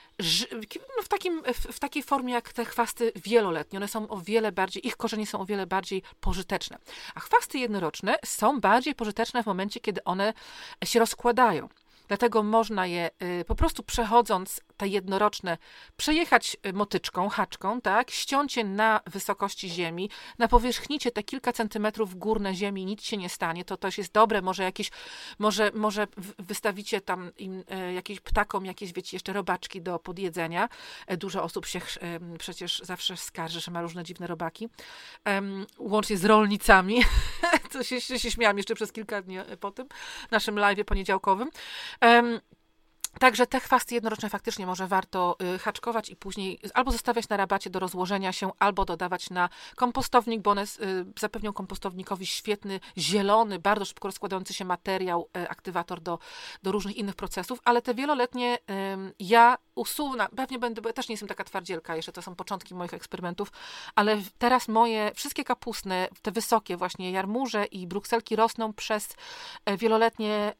no w, takim, w, w takiej formie jak te chwasty wieloletnie. One są o wiele bardziej, ich korzenie są o wiele bardziej pożyteczne. A chwasty jednoroczne są bardziej pożyteczne w momencie, kiedy one się rozkładają. Dlatego można je y, po prostu przechodząc te jednoroczne, przejechać motyczką, haczką, tak, ściąć je na wysokości ziemi, napowierzchnicie te kilka centymetrów górne ziemi, nic się nie stanie, to też jest dobre, może jakieś, może, może wystawicie tam im, e, jakieś ptakom, jakieś, wiecie, jeszcze robaczki do podjedzenia. E, dużo osób się e, przecież zawsze skarży, że ma różne dziwne robaki, e, łącznie z rolnicami, to się, się, się śmiałam jeszcze przez kilka dni po tym naszym live'ie poniedziałkowym. Um, Także te chwasty jednoroczne faktycznie może warto y, haczkować i później albo zostawiać na rabacie do rozłożenia się, albo dodawać na kompostownik, bo one y, zapewnią kompostownikowi świetny, zielony, bardzo szybko rozkładający się materiał, y, aktywator do, do różnych innych procesów, ale te wieloletnie y, ja usunę, pewnie będę, bo ja też nie jestem taka twardzielka, jeszcze to są początki moich eksperymentów, ale teraz moje wszystkie kapustne, te wysokie właśnie jarmuże i brukselki rosną przez wieloletnie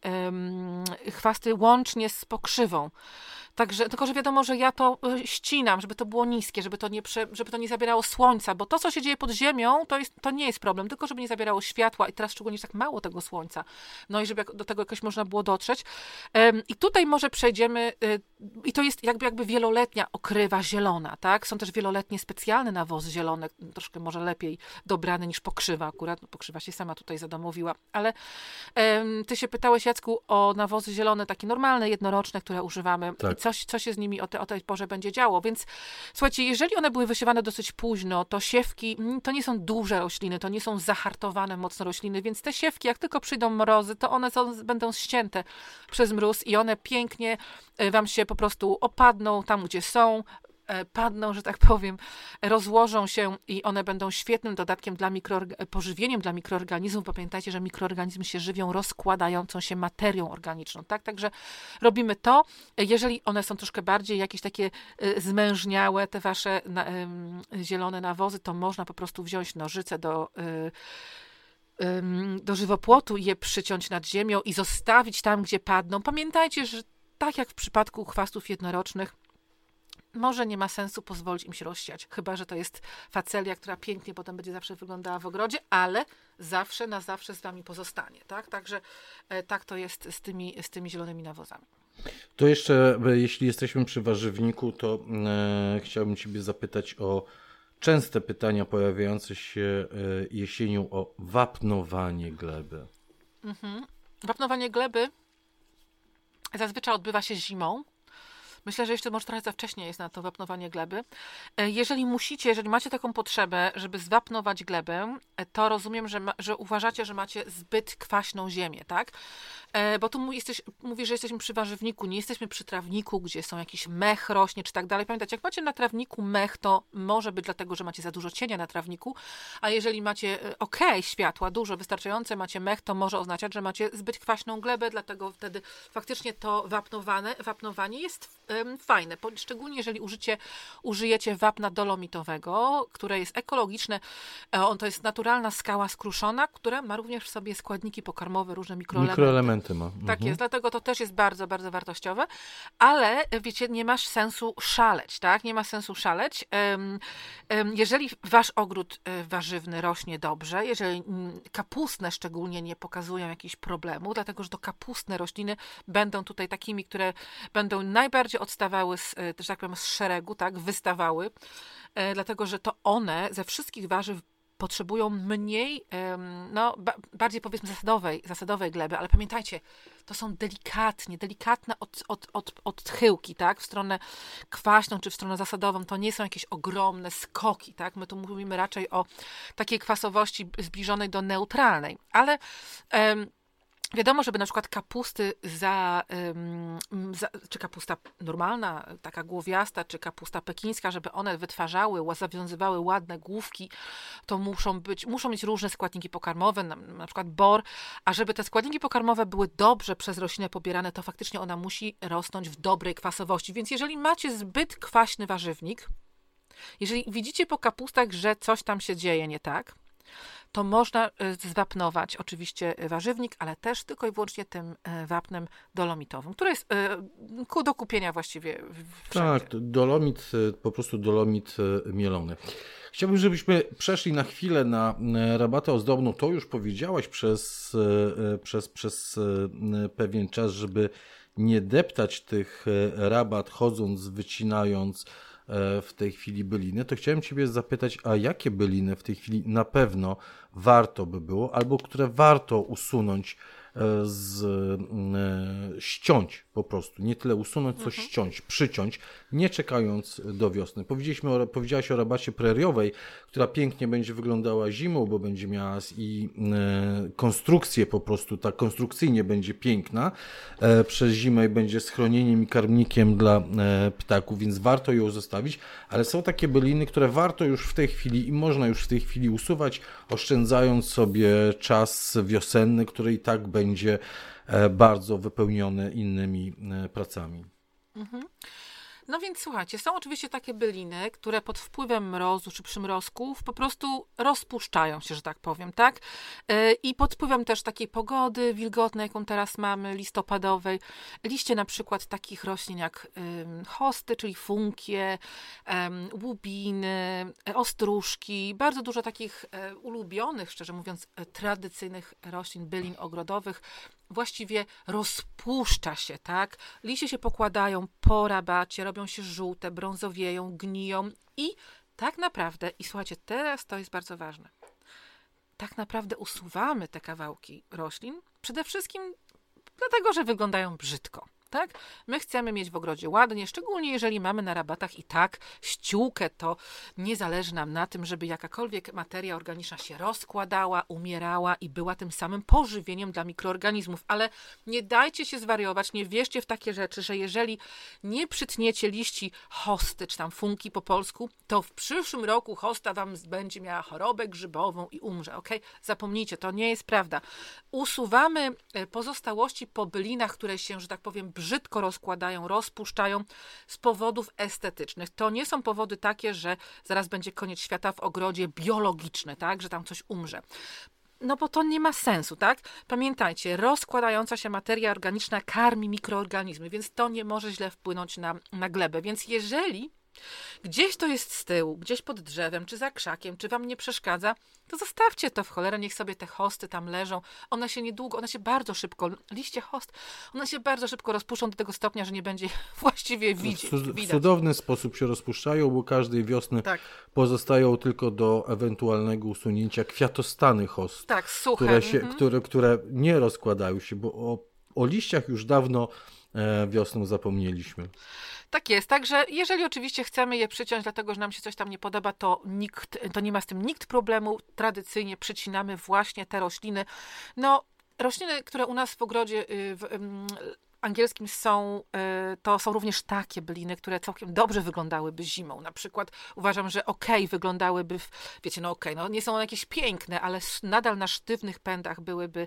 y, chwasty łącznie z krzywą. Także, tylko że wiadomo, że ja to ścinam, żeby to było niskie, żeby to nie, prze, żeby to nie zabierało słońca, bo to, co się dzieje pod ziemią, to, jest, to nie jest problem, tylko żeby nie zabierało światła i teraz szczególnie tak mało tego słońca. No i żeby do tego jakoś można było dotrzeć. Um, I tutaj może przejdziemy, y, i to jest jakby, jakby wieloletnia okrywa zielona, tak? Są też wieloletnie specjalne nawozy zielone, troszkę może lepiej dobrane niż pokrzywa akurat. No, pokrzywa się sama tutaj zadomowiła, ale um, ty się pytałeś, Jacku, o nawozy zielone, takie normalne, jednoroczne, które używamy. Tak. Coś, co się z nimi o, te, o tej porze będzie działo. Więc słuchajcie, jeżeli one były wysiewane dosyć późno, to siewki, to nie są duże rośliny, to nie są zahartowane mocno rośliny, więc te siewki, jak tylko przyjdą mrozy, to one są, będą ścięte przez mróz i one pięknie wam się po prostu opadną tam, gdzie są, padną, że tak powiem, rozłożą się i one będą świetnym dodatkiem dla mikroorga- pożywieniem dla mikroorganizmów, bo pamiętajcie, że mikroorganizmy się żywią rozkładającą się materią organiczną, tak? Także robimy to. Jeżeli one są troszkę bardziej jakieś takie zmężniałe, te wasze na, zielone nawozy, to można po prostu wziąć nożyce do do żywopłotu i je przyciąć nad ziemią i zostawić tam, gdzie padną. Pamiętajcie, że tak jak w przypadku chwastów jednorocznych, może nie ma sensu pozwolić im się rozsiać, chyba że to jest facelia, która pięknie potem będzie zawsze wyglądała w ogrodzie, ale zawsze na zawsze z wami pozostanie. Tak? Także e, tak to jest z tymi, z tymi zielonymi nawozami. To jeszcze, jeśli jesteśmy przy warzywniku, to e, chciałbym ciebie zapytać o częste pytania pojawiające się jesienią o wapnowanie gleby. Mhm. Wapnowanie gleby zazwyczaj odbywa się zimą. Myślę, że jeszcze może trochę za wcześnie jest na to wapnowanie gleby. Jeżeli musicie, jeżeli macie taką potrzebę, żeby zwapnować glebę, to rozumiem, że, ma, że uważacie, że macie zbyt kwaśną ziemię, tak? Bo tu jesteś, mówisz, że jesteśmy przy warzywniku, nie jesteśmy przy trawniku, gdzie są jakiś mech rośnie, czy tak dalej. Pamiętajcie, jak macie na trawniku mech, to może być dlatego, że macie za dużo cienia na trawniku, a jeżeli macie ok, światła, dużo, wystarczające, macie mech, to może oznaczać, że macie zbyt kwaśną glebę, dlatego wtedy faktycznie to wapnowane, wapnowanie jest um, fajne. Szczególnie jeżeli użycie, użyjecie wapna dolomitowego, które jest ekologiczne. On to jest naturalna skała skruszona, która ma również w sobie składniki pokarmowe, różne mikroelementy. Mikroelementy. Ma. Tak mhm. jest, dlatego to też jest bardzo, bardzo wartościowe, ale wiecie, nie masz sensu szaleć, tak? Nie ma sensu szaleć. Jeżeli wasz ogród warzywny rośnie dobrze, jeżeli kapustne szczególnie nie pokazują jakichś problemów, dlatego że to kapustne rośliny będą tutaj takimi, które będą najbardziej odstawały z, że tak powiem, z szeregu, tak? Wystawały, dlatego że to one ze wszystkich warzyw potrzebują mniej, no bardziej powiedzmy zasadowej, zasadowej gleby, ale pamiętajcie, to są delikatnie, delikatne od, od, od, odchyłki, tak, w stronę kwaśną czy w stronę zasadową, to nie są jakieś ogromne skoki, tak, my tu mówimy raczej o takiej kwasowości zbliżonej do neutralnej, ale um, wiadomo, żeby na przykład kapusty za, um, za, czy kapusta normalna, taka głowiasta, czy kapusta pekińska, żeby one wytwarzały, zawiązywały ładne główki, to muszą być, muszą mieć różne składniki pokarmowe, na, na przykład bor, a żeby te składniki pokarmowe były dobrze przez roślinę pobierane, to faktycznie ona musi rosnąć w dobrej kwasowości. Więc jeżeli macie zbyt kwaśny warzywnik, jeżeli widzicie po kapustach, że coś tam się dzieje nie tak, to można zwapnować oczywiście warzywnik, ale też tylko i wyłącznie tym wapnem dolomitowym, który jest do kupienia właściwie wszędzie. Tak, dolomit, po prostu dolomit mielony. Chciałbym, żebyśmy przeszli na chwilę na rabatę ozdobną. To już powiedziałaś przez, przez, przez pewien czas, żeby nie deptać tych rabat, chodząc, wycinając w tej chwili byliny, to chciałem Ciebie zapytać, a jakie byliny w tej chwili na pewno warto by było, albo które warto usunąć, z, ściąć po prostu, nie tyle usunąć, co mhm. ściąć, przyciąć, nie czekając do wiosny. Powiedzieliśmy o, powiedziałaś o rabacie preriowej, która pięknie będzie wyglądała zimą, bo będzie miała i e, konstrukcję po prostu, ta konstrukcyjnie będzie piękna e, przez zimę i będzie schronieniem i karmnikiem dla e, ptaków, więc warto ją zostawić, ale są takie byliny, które warto już w tej chwili i można już w tej chwili usuwać, oszczędzając sobie czas wiosenny, który i tak będzie bardzo wypełniony innymi pracami. Mhm. No więc słuchajcie, są oczywiście takie byliny, które pod wpływem mrozu czy przymrozków po prostu rozpuszczają się, że tak powiem, tak? I pod wpływem też takiej pogody wilgotnej, jaką teraz mamy, listopadowej, liście na przykład takich roślin jak hosty, czyli funkie, łubiny, ostróżki, bardzo dużo takich ulubionych, szczerze mówiąc, tradycyjnych roślin, bylin ogrodowych, właściwie rozpuszcza się, tak? Liście się pokładają po rabacie, robią się żółte, brązowieją, gniją i tak naprawdę, i słuchajcie, teraz to jest bardzo ważne, tak naprawdę usuwamy te kawałki roślin, przede wszystkim dlatego, że wyglądają brzydko. tak? My chcemy mieć w ogrodzie ładnie, szczególnie jeżeli mamy na rabatach i tak ściółkę, to nie zależy nam na tym, żeby jakakolwiek materia organiczna się rozkładała, umierała i była tym samym pożywieniem dla mikroorganizmów. Ale nie dajcie się zwariować, nie wierzcie w takie rzeczy, że jeżeli nie przytniecie liści hosty, czy tam funki po polsku, to w przyszłym roku hosta wam będzie miała chorobę grzybową i umrze, ok? Zapomnijcie, to nie jest prawda. Usuwamy pozostałości po bylinach, które się, że tak powiem, brzydko rozkładają, rozpuszczają z powodów estetycznych. To nie są powody takie, że zaraz będzie koniec świata w ogrodzie biologiczny, tak? Że tam coś umrze. No bo to nie ma sensu, tak? Pamiętajcie, rozkładająca się materia organiczna karmi mikroorganizmy, więc to nie może źle wpłynąć na, na glebę. Więc jeżeli gdzieś to jest z tyłu, gdzieś pod drzewem, czy za krzakiem, czy wam nie przeszkadza, to zostawcie to w cholerę, niech sobie te hosty tam leżą. One się niedługo, one się bardzo szybko, liście host, one się bardzo szybko rozpuszczą do tego stopnia, że nie będzie właściwie widzieć. W cudowny sposób się rozpuszczają, bo każdej wiosny tak. pozostają tylko do ewentualnego usunięcia kwiatostany host. Tak, suche. Które, się, mhm. które, które nie rozkładają się, bo o, o liściach już dawno e, wiosną zapomnieliśmy. Tak jest, także jeżeli oczywiście chcemy je przyciąć, dlatego że nam się coś tam nie podoba, to nikt, to nie ma z tym nikt problemu. Tradycyjnie przycinamy właśnie te rośliny. No, rośliny, które u nas w ogrodzie w, w angielskim są, to są również takie byliny, które całkiem dobrze wyglądałyby zimą. Na przykład uważam, że okej okay, wyglądałyby, w, wiecie, no okej, okay, no nie są one jakieś piękne, ale nadal na sztywnych pędach byłyby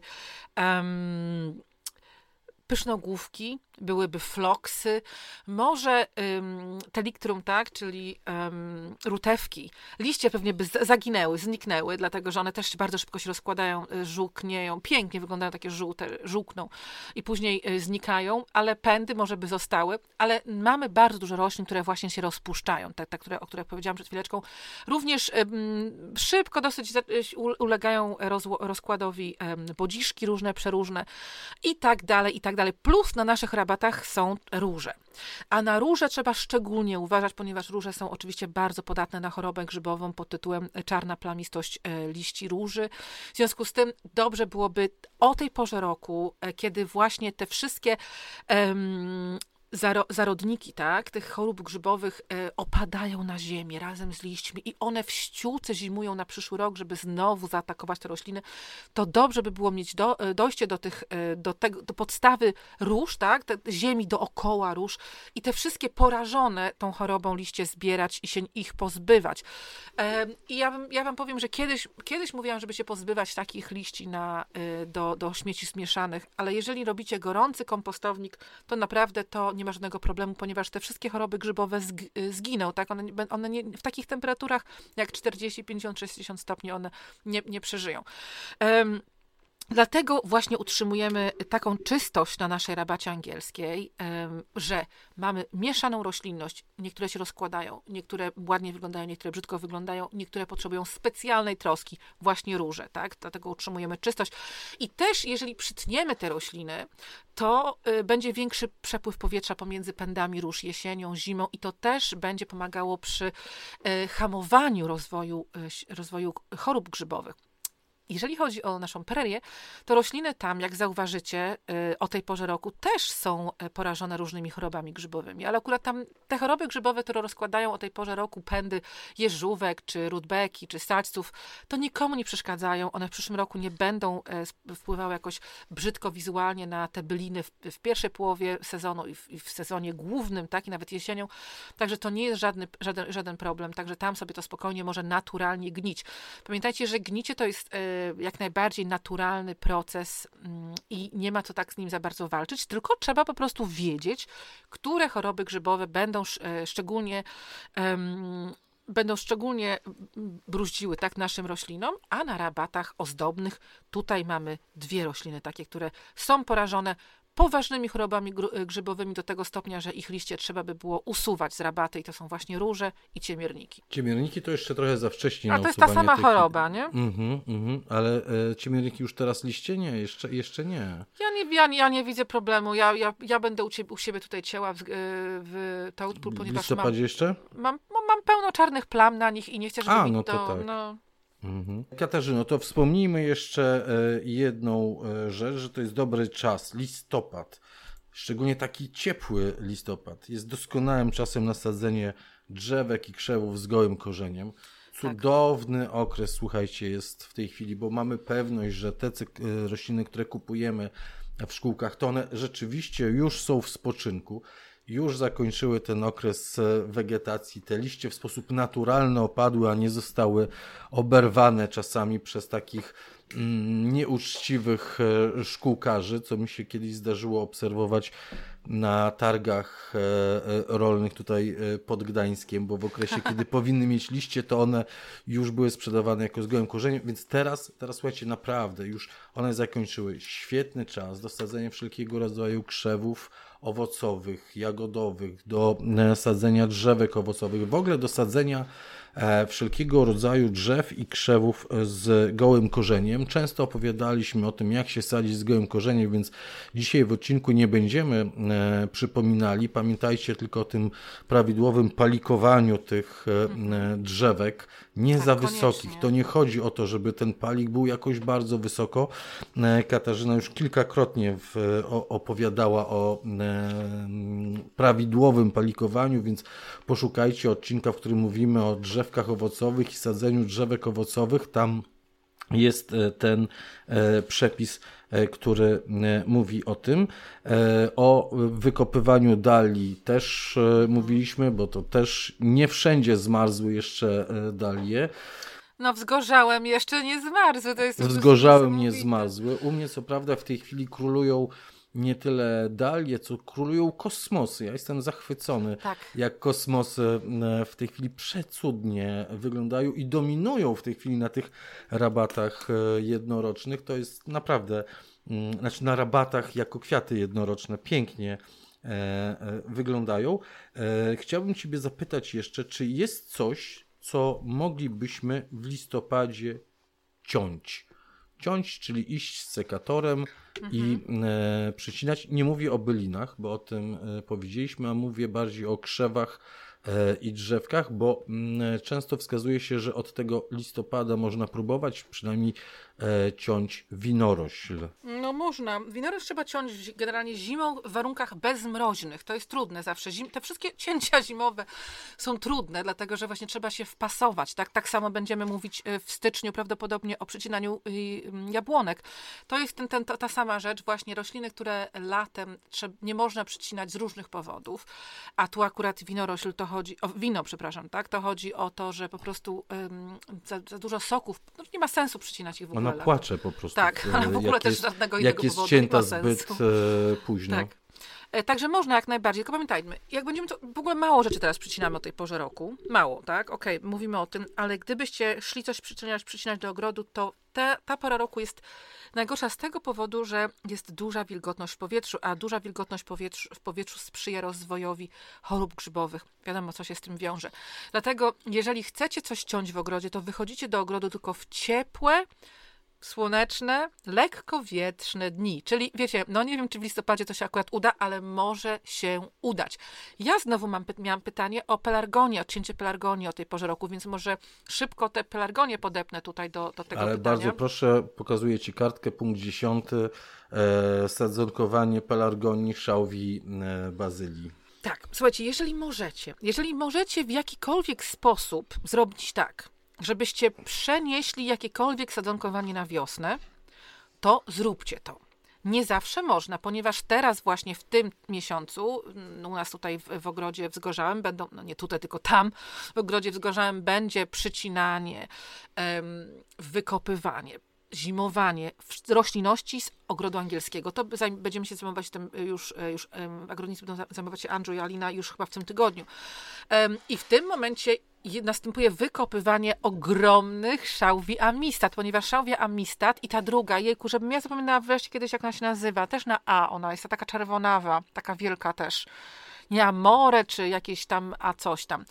um, pysznogłówki, byłyby floksy, może um, teliktrum, tak, czyli um, rutewki. Liście pewnie by zaginęły, zniknęły, dlatego że one też bardzo szybko się rozkładają, żółknieją, pięknie wyglądają, takie żółte, żółkną i później znikają, ale pędy może by zostały, ale mamy bardzo dużo roślin, które właśnie się rozpuszczają, te, te które, o których powiedziałam przed chwileczką, również um, szybko dosyć ulegają roz, rozkładowi um, bodziszki różne, przeróżne i tak dalej, i tak dalej. Plus na naszych rabatach są róże. A na róże trzeba szczególnie uważać, ponieważ róże są oczywiście bardzo podatne na chorobę grzybową pod tytułem czarna plamistość liści róży. W związku z tym dobrze byłoby o tej porze roku, kiedy właśnie te wszystkie um, Zaro, zarodniki, tak, tych chorób grzybowych e, opadają na ziemię razem z liśćmi i one w ściółce zimują na przyszły rok, żeby znowu zaatakować te rośliny, to dobrze by było mieć do, dojście do tych, do tego, do podstawy róż, tak, te ziemi dookoła róż i te wszystkie porażone tą chorobą liście zbierać i się ich pozbywać. E, I ja, ja wam powiem, że kiedyś, kiedyś mówiłam, żeby się pozbywać takich liści na, do, do śmieci zmieszanych, ale jeżeli robicie gorący kompostownik, to naprawdę to nie ma żadnego problemu, ponieważ te wszystkie choroby grzybowe zginą, tak? One, one nie, w takich temperaturach jak czterdzieści, pięćdziesiąt, sześćdziesiąt stopni one nie, nie przeżyją. Um, Dlatego właśnie utrzymujemy taką czystość na naszej rabacie angielskiej, że mamy mieszaną roślinność. Niektóre się rozkładają, niektóre ładnie wyglądają, niektóre brzydko wyglądają, niektóre potrzebują specjalnej troski, właśnie róże, tak? Dlatego utrzymujemy czystość. I też jeżeli przytniemy te rośliny, to będzie większy przepływ powietrza pomiędzy pędami róż jesienią, zimą i to też będzie pomagało przy hamowaniu rozwoju, rozwoju chorób grzybowych. Jeżeli chodzi o naszą prerię, to rośliny tam, jak zauważycie, o tej porze roku też są porażone różnymi chorobami grzybowymi, ale akurat tam te choroby grzybowe, które rozkładają o tej porze roku pędy jeżówek, czy rudbeki, czy saćców, to nikomu nie przeszkadzają. One w przyszłym roku nie będą wpływały jakoś brzydko wizualnie na te byliny w, w pierwszej połowie sezonu i w, i w sezonie głównym, tak, i nawet jesienią. Także to nie jest żadny, żaden, żaden problem. Także tam sobie to spokojnie może naturalnie gnić. Pamiętajcie, że gnicie to jest jak najbardziej naturalny proces i nie ma co tak z nim za bardzo walczyć, tylko trzeba po prostu wiedzieć, które choroby grzybowe będą szczególnie um, będą szczególnie bruździły tak naszym roślinom, a na rabatach ozdobnych tutaj mamy dwie rośliny takie, które są porażone poważnymi chorobami grzybowymi do tego stopnia, że ich liście trzeba by było usuwać z rabaty i to są właśnie róże i ciemierniki. Ciemierniki to jeszcze trochę za wcześnie. A to jest ta sama tych... choroba, nie? Mhm, mhm. Ale e, ciemierniki już teraz liście nie, jeszcze, jeszcze nie. Ja nie, ja, ja nie widzę problemu. Ja, ja, ja będę u, ciebie, u siebie tutaj cięła w, w Tautpur, ponieważ w listopadzie mam, jeszcze? Mam, mam pełno czarnych plam na nich i nie chcę, żeby A, mi no to... to tak. No... Mhm. Katarzyno, to wspomnijmy jeszcze jedną rzecz, że to jest dobry czas, listopad. szczególnie taki ciepły listopad, jest doskonałym czasem na sadzenie drzewek i krzewów z gołym korzeniem. Cudowny tak. okres, słuchajcie, jest w tej chwili, bo mamy pewność, że te rośliny, które kupujemy w szkółkach, to one rzeczywiście już są w spoczynku, już zakończyły ten okres wegetacji. Te liście w sposób naturalny opadły, a nie zostały oberwane czasami przez takich mm, nieuczciwych szkółkarzy, co mi się kiedyś zdarzyło obserwować na targach rolnych tutaj pod Gdańskiem, bo w okresie, kiedy powinny mieć liście, to one już były sprzedawane jako z gołym korzeniem, więc teraz, teraz słuchajcie, naprawdę już one zakończyły. Świetny czas do sadzenia wszelkiego rodzaju krzewów owocowych, jagodowych, do sadzenia drzewek owocowych, w ogóle do sadzenia wszelkiego rodzaju drzew i krzewów z gołym korzeniem. Często opowiadaliśmy o tym, jak się sadzi z gołym korzeniem, więc dzisiaj w odcinku nie będziemy przypominali. Pamiętajcie tylko o tym prawidłowym palikowaniu tych drzewek, nie tak, za koniecznie. wysokich. To nie chodzi o to, żeby ten palik był jakoś bardzo wysoko. Katarzyna już kilkakrotnie w, o, opowiadała o prawidłowym palikowaniu, więc poszukajcie odcinka, w którym mówimy o drzewkach owocowych i sadzeniu drzewek owocowych. Tam jest ten przepis, który mówi o tym. O wykopywaniu dali też mówiliśmy, bo to też nie wszędzie zmarzły jeszcze dalie. No wzgorzałem jeszcze nie zmarzły. To jest wzgorzałem nie zmarzły. U mnie co prawda w tej chwili królują nie tyle dalie, co królują kosmosy. Ja jestem zachwycony, tak. jak kosmosy w tej chwili przecudnie wyglądają i dominują w tej chwili na tych rabatach jednorocznych. To jest naprawdę, znaczy na rabatach jako kwiaty jednoroczne pięknie wyglądają. Chciałbym Ciebie zapytać jeszcze, czy jest coś, co moglibyśmy w listopadzie ciąć? Ciąć, czyli iść z sekatorem mhm. i e, przycinać. Nie mówię o bylinach, bo o tym e, powiedzieliśmy, a mówię bardziej o krzewach e, i drzewkach, bo m, często wskazuje się, że od tego listopada można próbować przynajmniej e, ciąć winorośl. No można. Winorośl trzeba ciąć generalnie zimą w warunkach bezmroźnych. To jest trudne zawsze. Zim, te wszystkie cięcia zimowe są trudne, dlatego że właśnie trzeba się wpasować. Tak, tak samo będziemy mówić w styczniu prawdopodobnie o przycinaniu jabłonek. To jest ten, ten, ta, ta sama rzecz. Właśnie rośliny, które latem nie można przycinać z różnych powodów, a tu akurat winorośl to chodzi, o wino, przepraszam, tak? To chodzi o to, że po prostu um, za, za dużo soków, no nie ma sensu przycinać ich w ogóle. Ona płacze po prostu. Tak, ale w ogóle jak też jest, żadnego innego jak jest powodu cięta nie ma zbyt sensu. e, późno. Tak. E, także można jak najbardziej, tylko pamiętajmy, jak będziemy to, w ogóle mało rzeczy teraz przycinamy o tej porze roku, mało, tak, okej, okay, mówimy o tym, ale gdybyście szli coś przycinać, przycinać do ogrodu, to te, ta pora roku jest najgorsza z tego powodu, że jest duża wilgotność w powietrzu, a duża wilgotność powietrzu, w powietrzu sprzyja rozwojowi chorób grzybowych. Wiadomo, co się z tym wiąże. Dlatego, jeżeli chcecie coś ciąć w ogrodzie, to wychodzicie do ogrodu tylko w ciepłe, słoneczne, lekko wietrzne dni. Czyli wiecie, no nie wiem, czy w listopadzie to się akurat uda, ale może się udać. Ja znowu mam, miałam pytanie o pelargonię, o cięcie pelargonii o tej porze roku, więc może szybko te pelargonie podepnę tutaj do, do tego ale pytania. Ale bardzo proszę, pokazuję Ci kartkę, punkt dziesiąty, e, sadzonkowanie pelargonii, szałwi, e, bazylii. Tak, słuchajcie, jeżeli możecie, jeżeli możecie w jakikolwiek sposób zrobić tak, żebyście przenieśli jakiekolwiek sadzonkowanie na wiosnę, to zróbcie to. Nie zawsze można, ponieważ teraz właśnie w tym miesiącu, u nas tutaj w, w ogrodzie wzgorzałym będą, no nie tutaj, tylko tam, w ogrodzie wzgorzałym będzie przycinanie, um, wykopywanie, zimowanie roślinności z ogrodu angielskiego. To będziemy się zajmować tym już, już um, agronicy będą zajmować się Andrew i Alina już chyba w tym tygodniu. Um, I w tym momencie następuje wykopywanie ogromnych szałwi amistat, ponieważ szałwia amistat i ta druga, jejku, żebym ja zapomniała wreszcie kiedyś, jak ona się nazywa, też na A ona jest, ta taka czerwonawa, taka wielka też. Nie Amore, czy jakieś tam, a coś tam.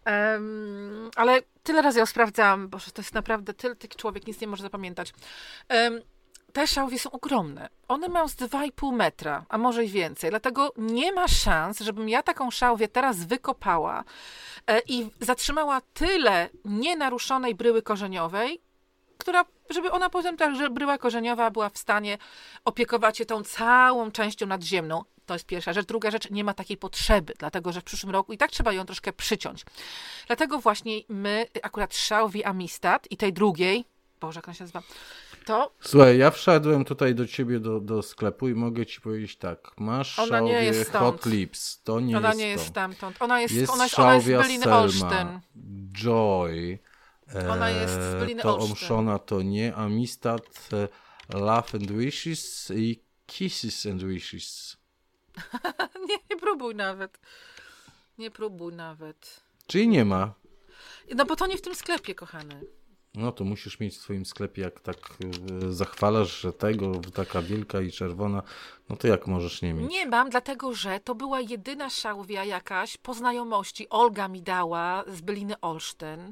Um, ale tyle razy ją sprawdzałam, bo to jest naprawdę tyle, tych człowiek nic nie może zapamiętać. Um, Te szałwie są ogromne. One mają z dwa i pół metra, a może i więcej. Dlatego nie ma szans, żebym ja taką szałwię teraz wykopała e, i zatrzymała tyle nienaruszonej bryły korzeniowej, która, żeby ona potem, ta bryła korzeniowa była w stanie opiekować się tą całą częścią nadziemną. To jest pierwsza rzecz. Druga rzecz, nie ma takiej potrzeby, dlatego że w przyszłym roku i tak trzeba ją troszkę przyciąć. Dlatego właśnie my akurat szałwi Amistad i tej drugiej, Boże, jak ona się nazywa, to... Słuchaj, ja wszedłem tutaj do ciebie do, do sklepu i mogę ci powiedzieć tak, masz Ona nie szałwię jest Hot stąd. Lips, to nie Ona jest nie to. jest stamtąd. Ona jest, Jest ona jest, ona jest z szałwia Byliny Selma, Olsztyn. Joy, e, Ona jest z Byliny to Olsztyn. Omszona to nie, Amistad, e, Love and Wishes i Kisses and Wishes. nie, nie próbuj nawet. Nie próbuj nawet. Czyli nie ma. No bo to nie w tym sklepie, kochany. No to musisz mieć w swoim sklepie, jak tak e, zachwalasz, że tego, taka wielka i czerwona, no to jak możesz nie mieć? Nie mam, dlatego że to była jedyna szałwia jakaś po znajomości. Olga mi dała z Byliny Olsztyn.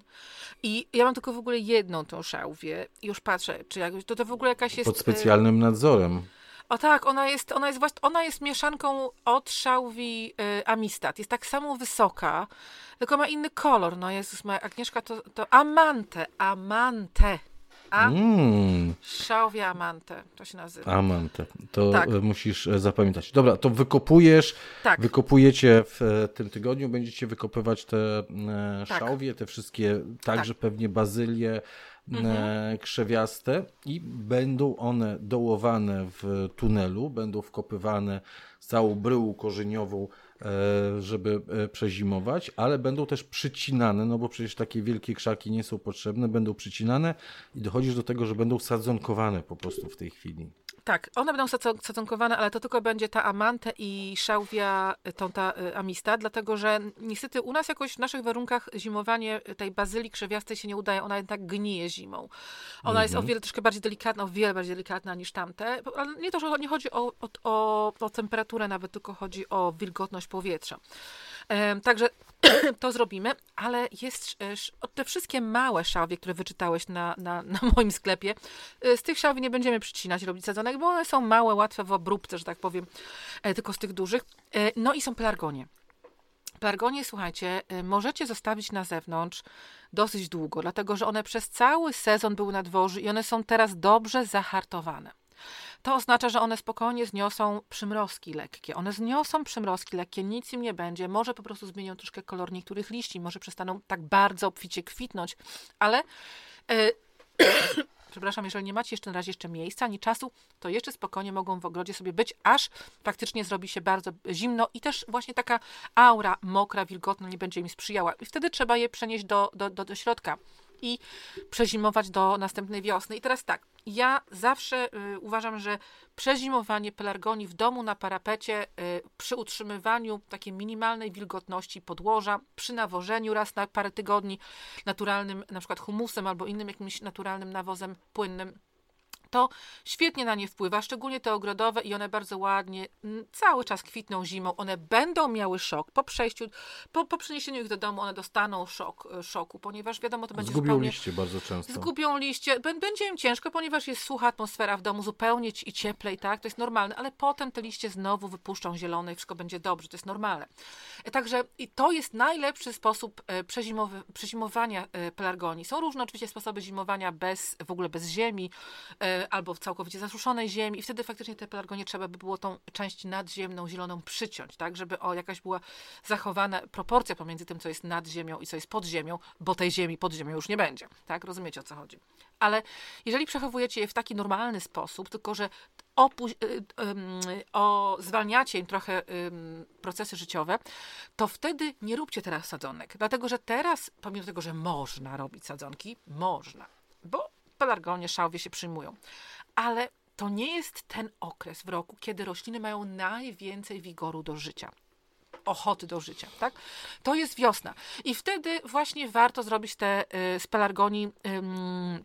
I ja mam tylko w ogóle jedną tą szałwię. I już patrzę, czy jak, to to w ogóle jakaś jest... Pod specjalnym nadzorem. O tak, ona jest, ona jest, właśnie, ona jest mieszanką od szałwi y, Amistad. Jest tak samo wysoka, tylko ma inny kolor. No Jezus, ma Agnieszka to, to Amante, Amante. A? Mm. Szałwia Amante, to się nazywa. Amante, to Tak. musisz zapamiętać. Dobra, to wykopujesz, Tak. wykopujecie w tym tygodniu, będziecie wykopywać te e, Tak. szałwie, te wszystkie, także Tak. pewnie bazylie Mhm. e, krzewiaste i będą one dołowane w tunelu, będą wkopywane z całą bryłą korzeniową, e, żeby e, przezimować, ale będą też przycinane, no bo przecież takie wielkie krzaki nie są potrzebne, będą przycinane i dochodzisz do tego, że będą sadzonkowane po prostu w tej chwili. Tak, one będą sadzo- sadzonkowane, ale to tylko będzie ta Amante i szałwia, tą ta y, Amistad, dlatego że niestety u nas jakoś w naszych warunkach zimowanie tej bazylii krzewiastej się nie udaje, ona jednak gnije zimą. Ona jest o wiele troszkę bardziej delikatna, o wiele bardziej delikatna niż tamte, ale nie to, że nie chodzi o, o, o, o temperaturę nawet, tylko chodzi o wilgotność powietrza. Em, Także to zrobimy, ale jest e, sz- te wszystkie małe szałwie, które wyczytałeś na, na, na moim sklepie, e, z tych szałwi nie będziemy przycinać, robić sadzonek, bo one są małe, łatwe w obróbce, że tak powiem, e, tylko z tych dużych. E, No i są pelargonie. Pelargonie, słuchajcie, y, możecie zostawić na zewnątrz dosyć długo, dlatego że one przez cały sezon były na dworzu i one są teraz dobrze zahartowane. To oznacza, że one spokojnie zniosą przymrozki lekkie. One zniosą przymrozki lekkie, nic im nie będzie. Może po prostu zmienią troszkę kolor niektórych liści, może przestaną tak bardzo obficie kwitnąć, ale y, przepraszam, jeżeli nie macie jeszcze na razie jeszcze miejsca ani czasu, to jeszcze spokojnie mogą w ogrodzie sobie być, aż faktycznie zrobi się bardzo zimno i też właśnie taka aura mokra, wilgotna nie będzie im sprzyjała. I wtedy trzeba je przenieść do, do, do, do środka i przezimować do następnej wiosny. I teraz tak, ja zawsze y, uważam, że przezimowanie pelargonii w domu na parapecie y, przy utrzymywaniu takiej minimalnej wilgotności podłoża, przy nawożeniu raz na parę tygodni naturalnym, na przykład humusem albo innym jakimś naturalnym nawozem płynnym, to świetnie na nie wpływa, szczególnie te ogrodowe i one bardzo ładnie m, cały czas kwitną zimą. One będą miały szok po przejściu, po, po przeniesieniu ich do domu, one dostaną szok, e, szoku, ponieważ wiadomo, to będzie Zgubią zupełnie... liście bardzo często. Zgubią liście, Bę- będzie im ciężko, ponieważ jest sucha atmosfera w domu, zupełnie ci- i cieplej, tak, to jest normalne, ale potem te liście znowu wypuszczą zielone i wszystko będzie dobrze, to jest normalne. E, Także i to jest najlepszy sposób e, przezimowy, przezimowania e, pelargonii. Są różne oczywiście sposoby zimowania bez, w ogóle bez ziemi, e, albo w całkowicie zasuszonej ziemi i wtedy faktycznie te pelargonie trzeba by było tą część nadziemną, zieloną przyciąć, tak, żeby o jakaś była zachowana proporcja pomiędzy tym, co jest nad ziemią i co jest pod ziemią, bo tej ziemi pod ziemią już nie będzie, tak, rozumiecie, o co chodzi. Ale jeżeli przechowujecie je w taki normalny sposób, tylko że opu- y, y, y, o, zwalniacie im trochę y, procesy życiowe, to wtedy nie róbcie teraz sadzonek, dlatego że teraz, pomimo tego, że można robić sadzonki, można, bo pelargonie, szałwie się przyjmują. Ale to nie jest ten okres w roku, kiedy rośliny mają najwięcej wigoru do życia. Ochoty do życia, tak? To jest wiosna. I wtedy właśnie warto zrobić te y, z pelargonii ym,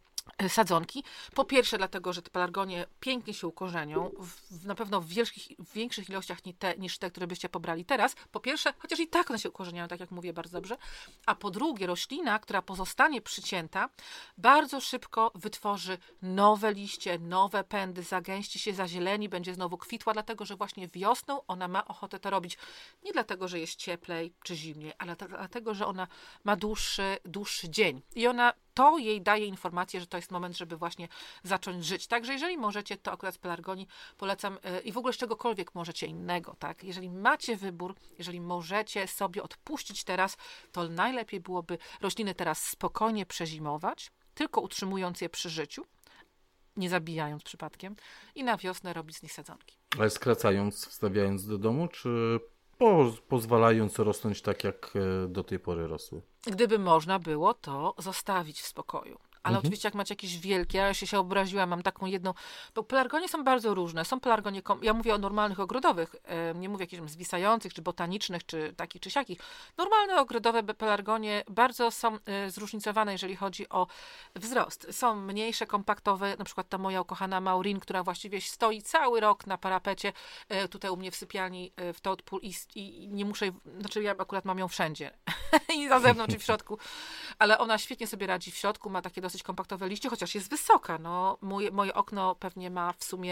y, sadzonki. Po pierwsze dlatego, że te pelargonie pięknie się ukorzenią, w, w, na pewno w, wielkich, w większych ilościach ni te, niż te, które byście pobrali teraz. Po pierwsze, chociaż i tak one się ukorzeniają, tak jak mówię, bardzo dobrze. A po drugie, roślina, która pozostanie przycięta, bardzo szybko wytworzy nowe liście, nowe pędy, zagęści się, zazieleni, będzie znowu kwitła, dlatego, że właśnie wiosną ona ma ochotę to robić. Nie dlatego, że jest cieplej czy zimniej, ale dlatego, że ona ma dłuższy, dłuższy dzień. I ona to jej daje informację, że to jest moment, żeby właśnie zacząć żyć. Także jeżeli możecie, to akurat z pelargonii polecam yy, i w ogóle z czegokolwiek możecie innego, tak? Jeżeli macie wybór, jeżeli możecie sobie odpuścić teraz, to najlepiej byłoby rośliny teraz spokojnie przezimować, tylko utrzymując je przy życiu, nie zabijając przypadkiem i na wiosnę robić z nich sadzonki. Ale skracając, wstawiając do domu, czy po, pozwalając rosnąć tak, jak do tej pory rosły? Gdyby można było to zostawić w spokoju. Ale mhm. oczywiście jak macie jakieś wielkie, ja się, się obraziłam, mam taką jedną, bo pelargonie są bardzo różne. Są pelargonie, ja mówię o normalnych ogrodowych, nie mówię jakichś zwisających, czy botanicznych, czy takich, czy siakich. Normalne ogrodowe pelargonie bardzo są zróżnicowane, jeżeli chodzi o wzrost. Są mniejsze, kompaktowe, na przykład ta moja ukochana Maureen, która właściwie stoi cały rok na parapecie, tutaj u mnie w sypialni w Toadpool i, i nie muszę, znaczy ja akurat mam ją wszędzie. I na zewnątrz, i w środku. Ale ona świetnie sobie radzi w środku, ma takie dosyć kompaktowe liście, chociaż jest wysoka. No, moje, moje okno pewnie ma w sumie,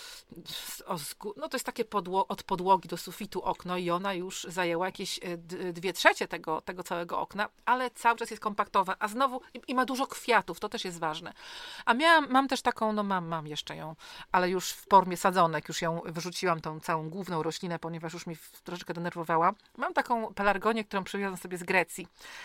no to jest takie podło, od podłogi do sufitu okno i ona już zajęła jakieś dwie trzecie tego, tego całego okna, ale cały czas jest kompaktowa, a znowu i, i ma dużo kwiatów, to też jest ważne. A miałam, mam też taką, no mam, mam jeszcze ją, ale już w formie sadzonek, już ją wyrzuciłam, tą całą główną roślinę, ponieważ już mi troszeczkę denerwowała. Mam taką pelargonię, którą przywiozłam sobie z Grecji,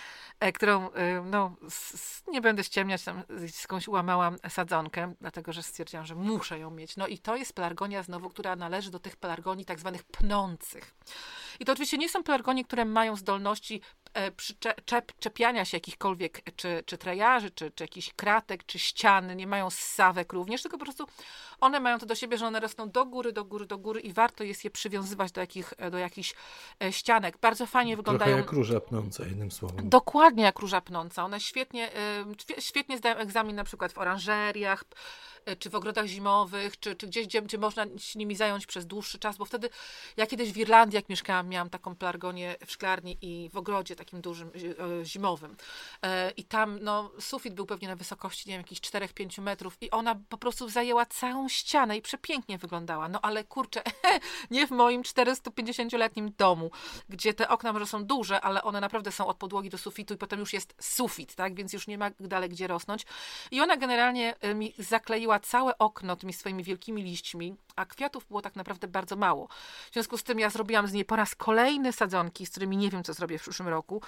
którą, no, nie będę ściemniać, tam skądś ułamałam sadzonkę, dlatego, że stwierdziłam, że muszę ją mieć. No i to jest pelargonia znowu, która należy do tych pelargonii tak zwanych pnących. I to oczywiście nie są pelargonie, które mają zdolności przyczep, czepiania się jakichkolwiek, czy, czy trejaży, czy, czy jakichś kratek, czy ściany, nie mają ssawek również, tylko po prostu one mają to do siebie, że one rosną do góry, do góry, do góry i warto jest je przywiązywać do, jakich, do jakichś ścianek. Bardzo fajnie wyglądają. Trochę jak róża pnąca, jednym słowem. Dokładnie jak róża pnąca. One świetnie, świetnie zdają egzamin na przykład w oranżeriach, czy w ogrodach zimowych, czy, czy gdzieś, gdzie, gdzie można się nimi zająć przez dłuższy czas, bo wtedy, ja kiedyś w Irlandii, jak mieszkałam, miałam taką pelargonię w szklarni i w ogrodzie takim dużym, zimowym. I tam, no, sufit był pewnie na wysokości, nie wiem, jakichś cztery pięć metrów i ona po prostu zajęła całą ścianę i przepięknie wyglądała. No ale kurczę, nie w moim czterystupięćdziesięcioletnim domu, gdzie te okna może są duże, ale one naprawdę są od podłogi do sufitu i potem już jest sufit, tak, więc już nie ma dalej gdzie rosnąć. I ona generalnie mi zakleiła całe okno tymi swoimi wielkimi liśćmi, a kwiatów było tak naprawdę bardzo mało. W związku z tym ja zrobiłam z niej po raz kolejny sadzonki, z którymi nie wiem, co zrobię w przyszłym roku.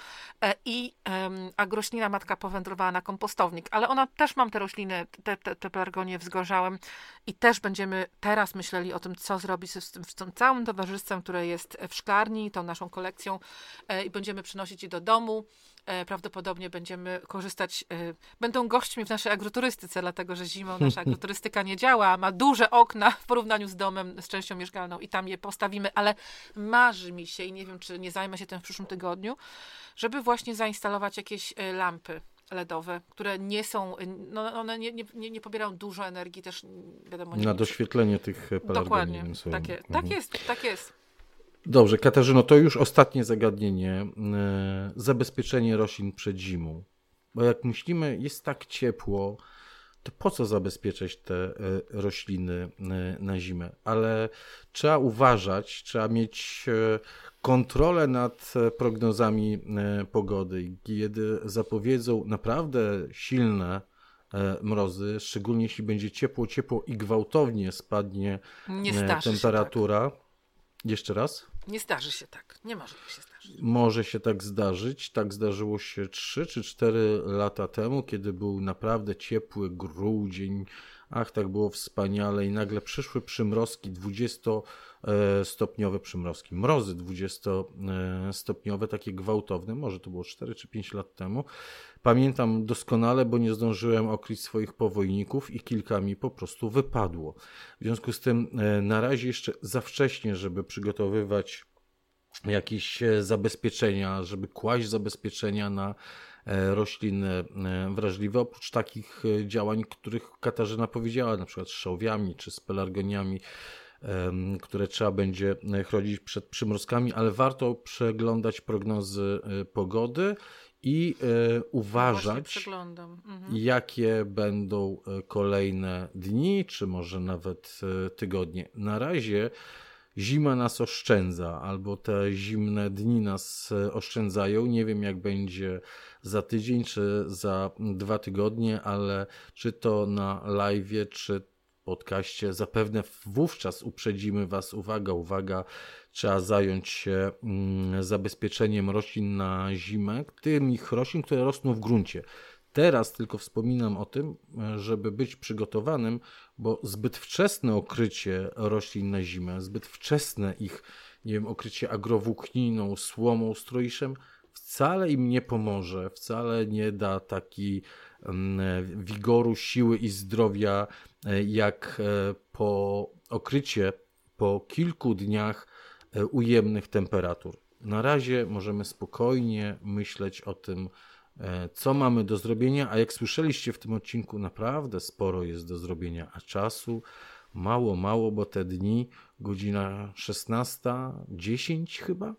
I um, a roślina matka powędrowała na kompostownik, ale ona też mam te rośliny, te, te, te pelargonie wzgorzałem i też będziemy teraz myśleli o tym, co zrobić z tym, z tym całym towarzystwem, które jest w szklarni, tą naszą kolekcją i będziemy przynosić je do domu. Prawdopodobnie będziemy korzystać, będą gośćmi w naszej agroturystyce, dlatego że zimą nasza agroturystyka nie działa, ma duże okna w porównaniu z domem, z częścią mieszkalną i tam je postawimy, ale marzy mi się i nie wiem, czy nie zajmę się tym w przyszłym tygodniu, żeby właśnie zainstalować jakieś lampy ledowe, które nie są, no one nie, nie, nie pobierają dużo energii, też wiadomo. Nie Na doświetlenie tych pelargonii. Dokładnie, takie, mhm. tak jest, tak jest. Dobrze, Katarzyno, to już ostatnie zagadnienie. Zabezpieczenie roślin przed zimą. Bo jak myślimy, jest tak ciepło, to po co zabezpieczać te rośliny na zimę? Ale trzeba uważać, trzeba mieć kontrolę nad prognozami pogody. Kiedy zapowiedzą naprawdę silne mrozy, szczególnie jeśli będzie ciepło, ciepło i gwałtownie spadnie Nie temperatura. Jeszcze raz? Nie zdarzy się tak. Nie może się zdarzyć. Może się tak zdarzyć. Tak zdarzyło się trzy czy cztery lata temu, kiedy był naprawdę ciepły grudzień. Ach, tak było wspaniale i nagle przyszły przymrozki, dwudziestostopniowe przymrozki. Mrozy dwudziestostopniowe, takie gwałtowne. Może to było cztery czy pięć lat temu. Pamiętam doskonale, bo nie zdążyłem okryć swoich powojników i kilka mi po prostu wypadło. W związku z tym na razie jeszcze za wcześnie, żeby przygotowywać jakieś zabezpieczenia, żeby kłaść zabezpieczenia na rośliny wrażliwe, oprócz takich działań, których Katarzyna powiedziała, na przykład z szałwiami czy z pelargoniami, które trzeba będzie chronić przed przymrozkami, ale warto przeglądać prognozy pogody i e, uważać, mhm. jakie będą kolejne dni, czy może nawet tygodnie. Na razie zima nas oszczędza, albo te zimne dni nas oszczędzają. Nie wiem, jak będzie za tydzień, czy za dwa tygodnie, ale czy to na live'ie, czy podcaście, zapewne wówczas uprzedzimy Was. Uwaga, uwaga, trzeba zająć się zabezpieczeniem roślin na zimę, tych roślin, które rosną w gruncie. Teraz tylko wspominam o tym, żeby być przygotowanym, bo zbyt wczesne okrycie roślin na zimę, zbyt wczesne ich, nie wiem, okrycie agrowłókniną, słomą, stroiszem wcale im nie pomoże, wcale nie da takiej wigoru, siły i zdrowia, jak po okrycie po kilku dniach ujemnych temperatur. Na razie możemy spokojnie myśleć o tym, co mamy do zrobienia, a jak słyszeliście w tym odcinku, naprawdę sporo jest do zrobienia, a czasu mało, mało, bo te dni, godzina szesnasta dziesięć chyba,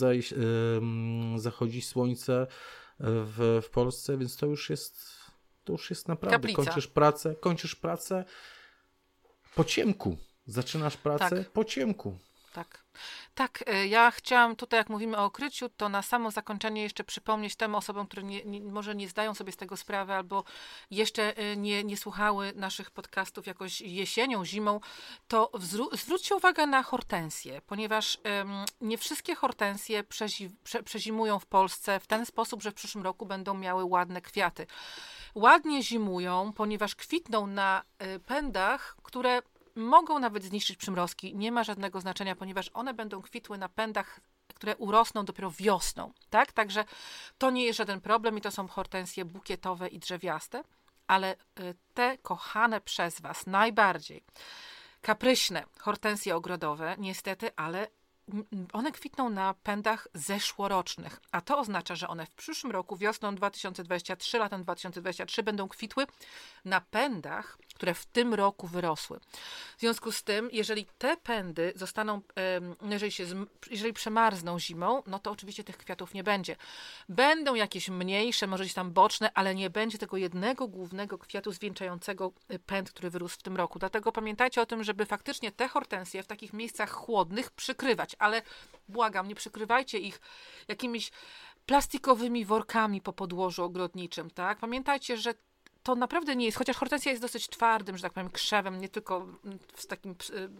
zachodzi słońce w, w Polsce, więc to już jest, to już jest naprawdę, Kaplica. kończysz pracę, kończysz pracę po ciemku, zaczynasz pracę Tak. po ciemku. Tak. Tak, ja chciałam tutaj, jak mówimy o okryciu, to na samo zakończenie jeszcze przypomnieć tym osobom, które nie, nie, może nie zdają sobie z tego sprawy albo jeszcze nie, nie słuchały naszych podcastów jakoś jesienią, zimą, to wzró- zwróćcie uwagę na hortensje, ponieważ um, nie wszystkie hortensje przezi- prze- przezimują w Polsce w ten sposób, że w przyszłym roku będą miały ładne kwiaty. Ładnie zimują, ponieważ kwitną na y, pędach, które mogą nawet zniszczyć przymrozki, nie ma żadnego znaczenia, ponieważ one będą kwitły na pędach, które urosną dopiero wiosną, tak? Także to nie jest żaden problem i to są hortensje bukietowe i drzewiaste, ale te kochane przez Was najbardziej kapryśne hortensje ogrodowe, niestety, ale one kwitną na pędach zeszłorocznych, a to oznacza, że one w przyszłym roku, wiosną dwa tysiące dwudziestego trzeciego, latem dwa tysiące dwudziestego trzeciego będą kwitły na pędach, które w tym roku wyrosły. W związku z tym, jeżeli te pędy zostaną, jeżeli, się, jeżeli przemarzną zimą, no to oczywiście tych kwiatów nie będzie. Będą jakieś mniejsze, może gdzieś tam boczne, ale nie będzie tego jednego głównego kwiatu zwieńczającego pęd, który wyrósł w tym roku. Dlatego pamiętajcie o tym, żeby faktycznie te hortensje w takich miejscach chłodnych przykrywać, ale błagam, nie przykrywajcie ich jakimiś plastikowymi workami po podłożu ogrodniczym, tak? Pamiętajcie, że to naprawdę nie jest, chociaż hortensja jest dosyć twardym, że tak powiem, krzewem, nie tylko w takim,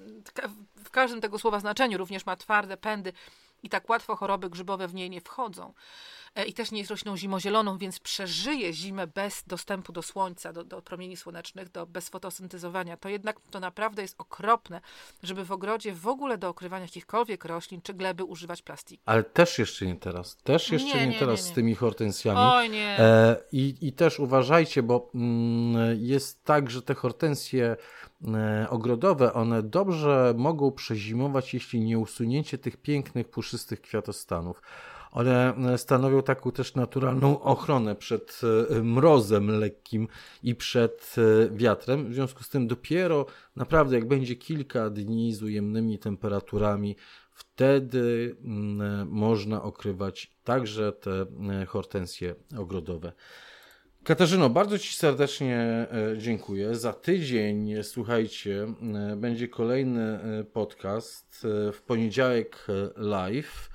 w każdym tego słowa znaczeniu, również ma twarde pędy i tak łatwo choroby grzybowe w niej nie wchodzą. I też nie jest rośliną zimozieloną, więc przeżyje zimę bez dostępu do słońca, do, do promieni słonecznych, do, bez fotosyntezowania. To jednak to naprawdę jest okropne, żeby w ogrodzie w ogóle do okrywania jakichkolwiek roślin czy gleby używać plastiku. Ale też jeszcze nie teraz. Też jeszcze Nie, nie, nie, teraz nie, nie. z tymi hortensjami. Oj, nie. E, i, I też uważajcie, bo mm, jest tak, że te hortensje e, ogrodowe, one dobrze mogą przezimować, jeśli nie usunięcie tych pięknych, puszystych kwiatostanów. One stanowią taką też naturalną ochronę przed mrozem lekkim i przed wiatrem. W związku z tym dopiero naprawdę jak będzie kilka dni z ujemnymi temperaturami, wtedy można okrywać także te hortensje ogrodowe. Katarzyno, bardzo Ci serdecznie dziękuję. Za tydzień, słuchajcie, będzie kolejny podcast w poniedziałek live.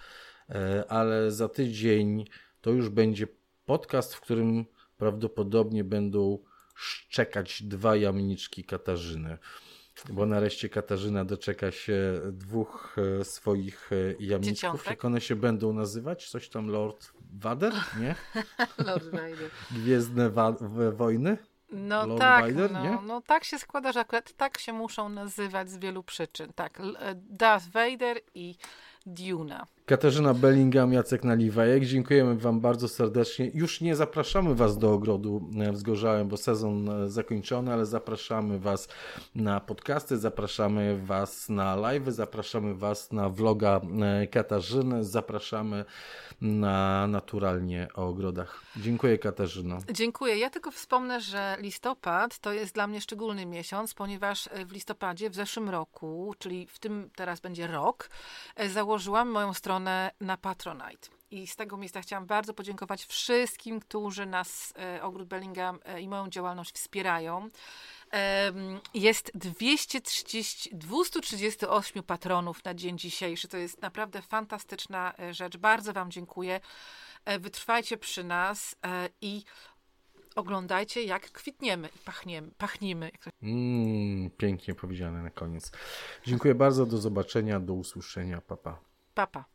Ale za tydzień to już będzie podcast, w którym prawdopodobnie będą szczekać dwa jamniczki Katarzyny, bo nareszcie Katarzyna doczeka się dwóch swoich jamniczków. Dzieciątek. Jak one się będą nazywać? Coś tam Lord Vader, nie? Lord Vader. Gwiezdne wa- wojny? No Lord tak, Vader, no, nie? no tak się składa, że akurat tak się muszą nazywać z wielu przyczyn. Tak, Darth Vader i Duna. Katarzyna Bellingham, Jacek Naliwajek. Dziękujemy Wam bardzo serdecznie. Już nie zapraszamy Was do ogrodu w Zgorzałem, bo sezon zakończony, ale zapraszamy Was na podcasty, zapraszamy Was na live'y, zapraszamy Was na vloga Katarzyny, zapraszamy na Naturalnie o ogrodach. Dziękuję, Katarzyno. Dziękuję. Ja tylko wspomnę, że listopad to jest dla mnie szczególny miesiąc, ponieważ w listopadzie w zeszłym roku, czyli w tym teraz będzie rok, założyłam moją stronę na Patronite. I z tego miejsca chciałam bardzo podziękować wszystkim, którzy nas, Ogród Bellingham i moją działalność wspierają. Jest dwieście trzydzieści, dwieście trzydzieści osiem patronów na dzień dzisiejszy. To jest naprawdę fantastyczna rzecz. Bardzo Wam dziękuję. Wytrwajcie przy nas i oglądajcie, jak kwitniemy i pachniemy, pachnimy. Mm, pięknie powiedziane na koniec. Dziękuję bardzo, do zobaczenia, do usłyszenia, pa pa. Pa, pa.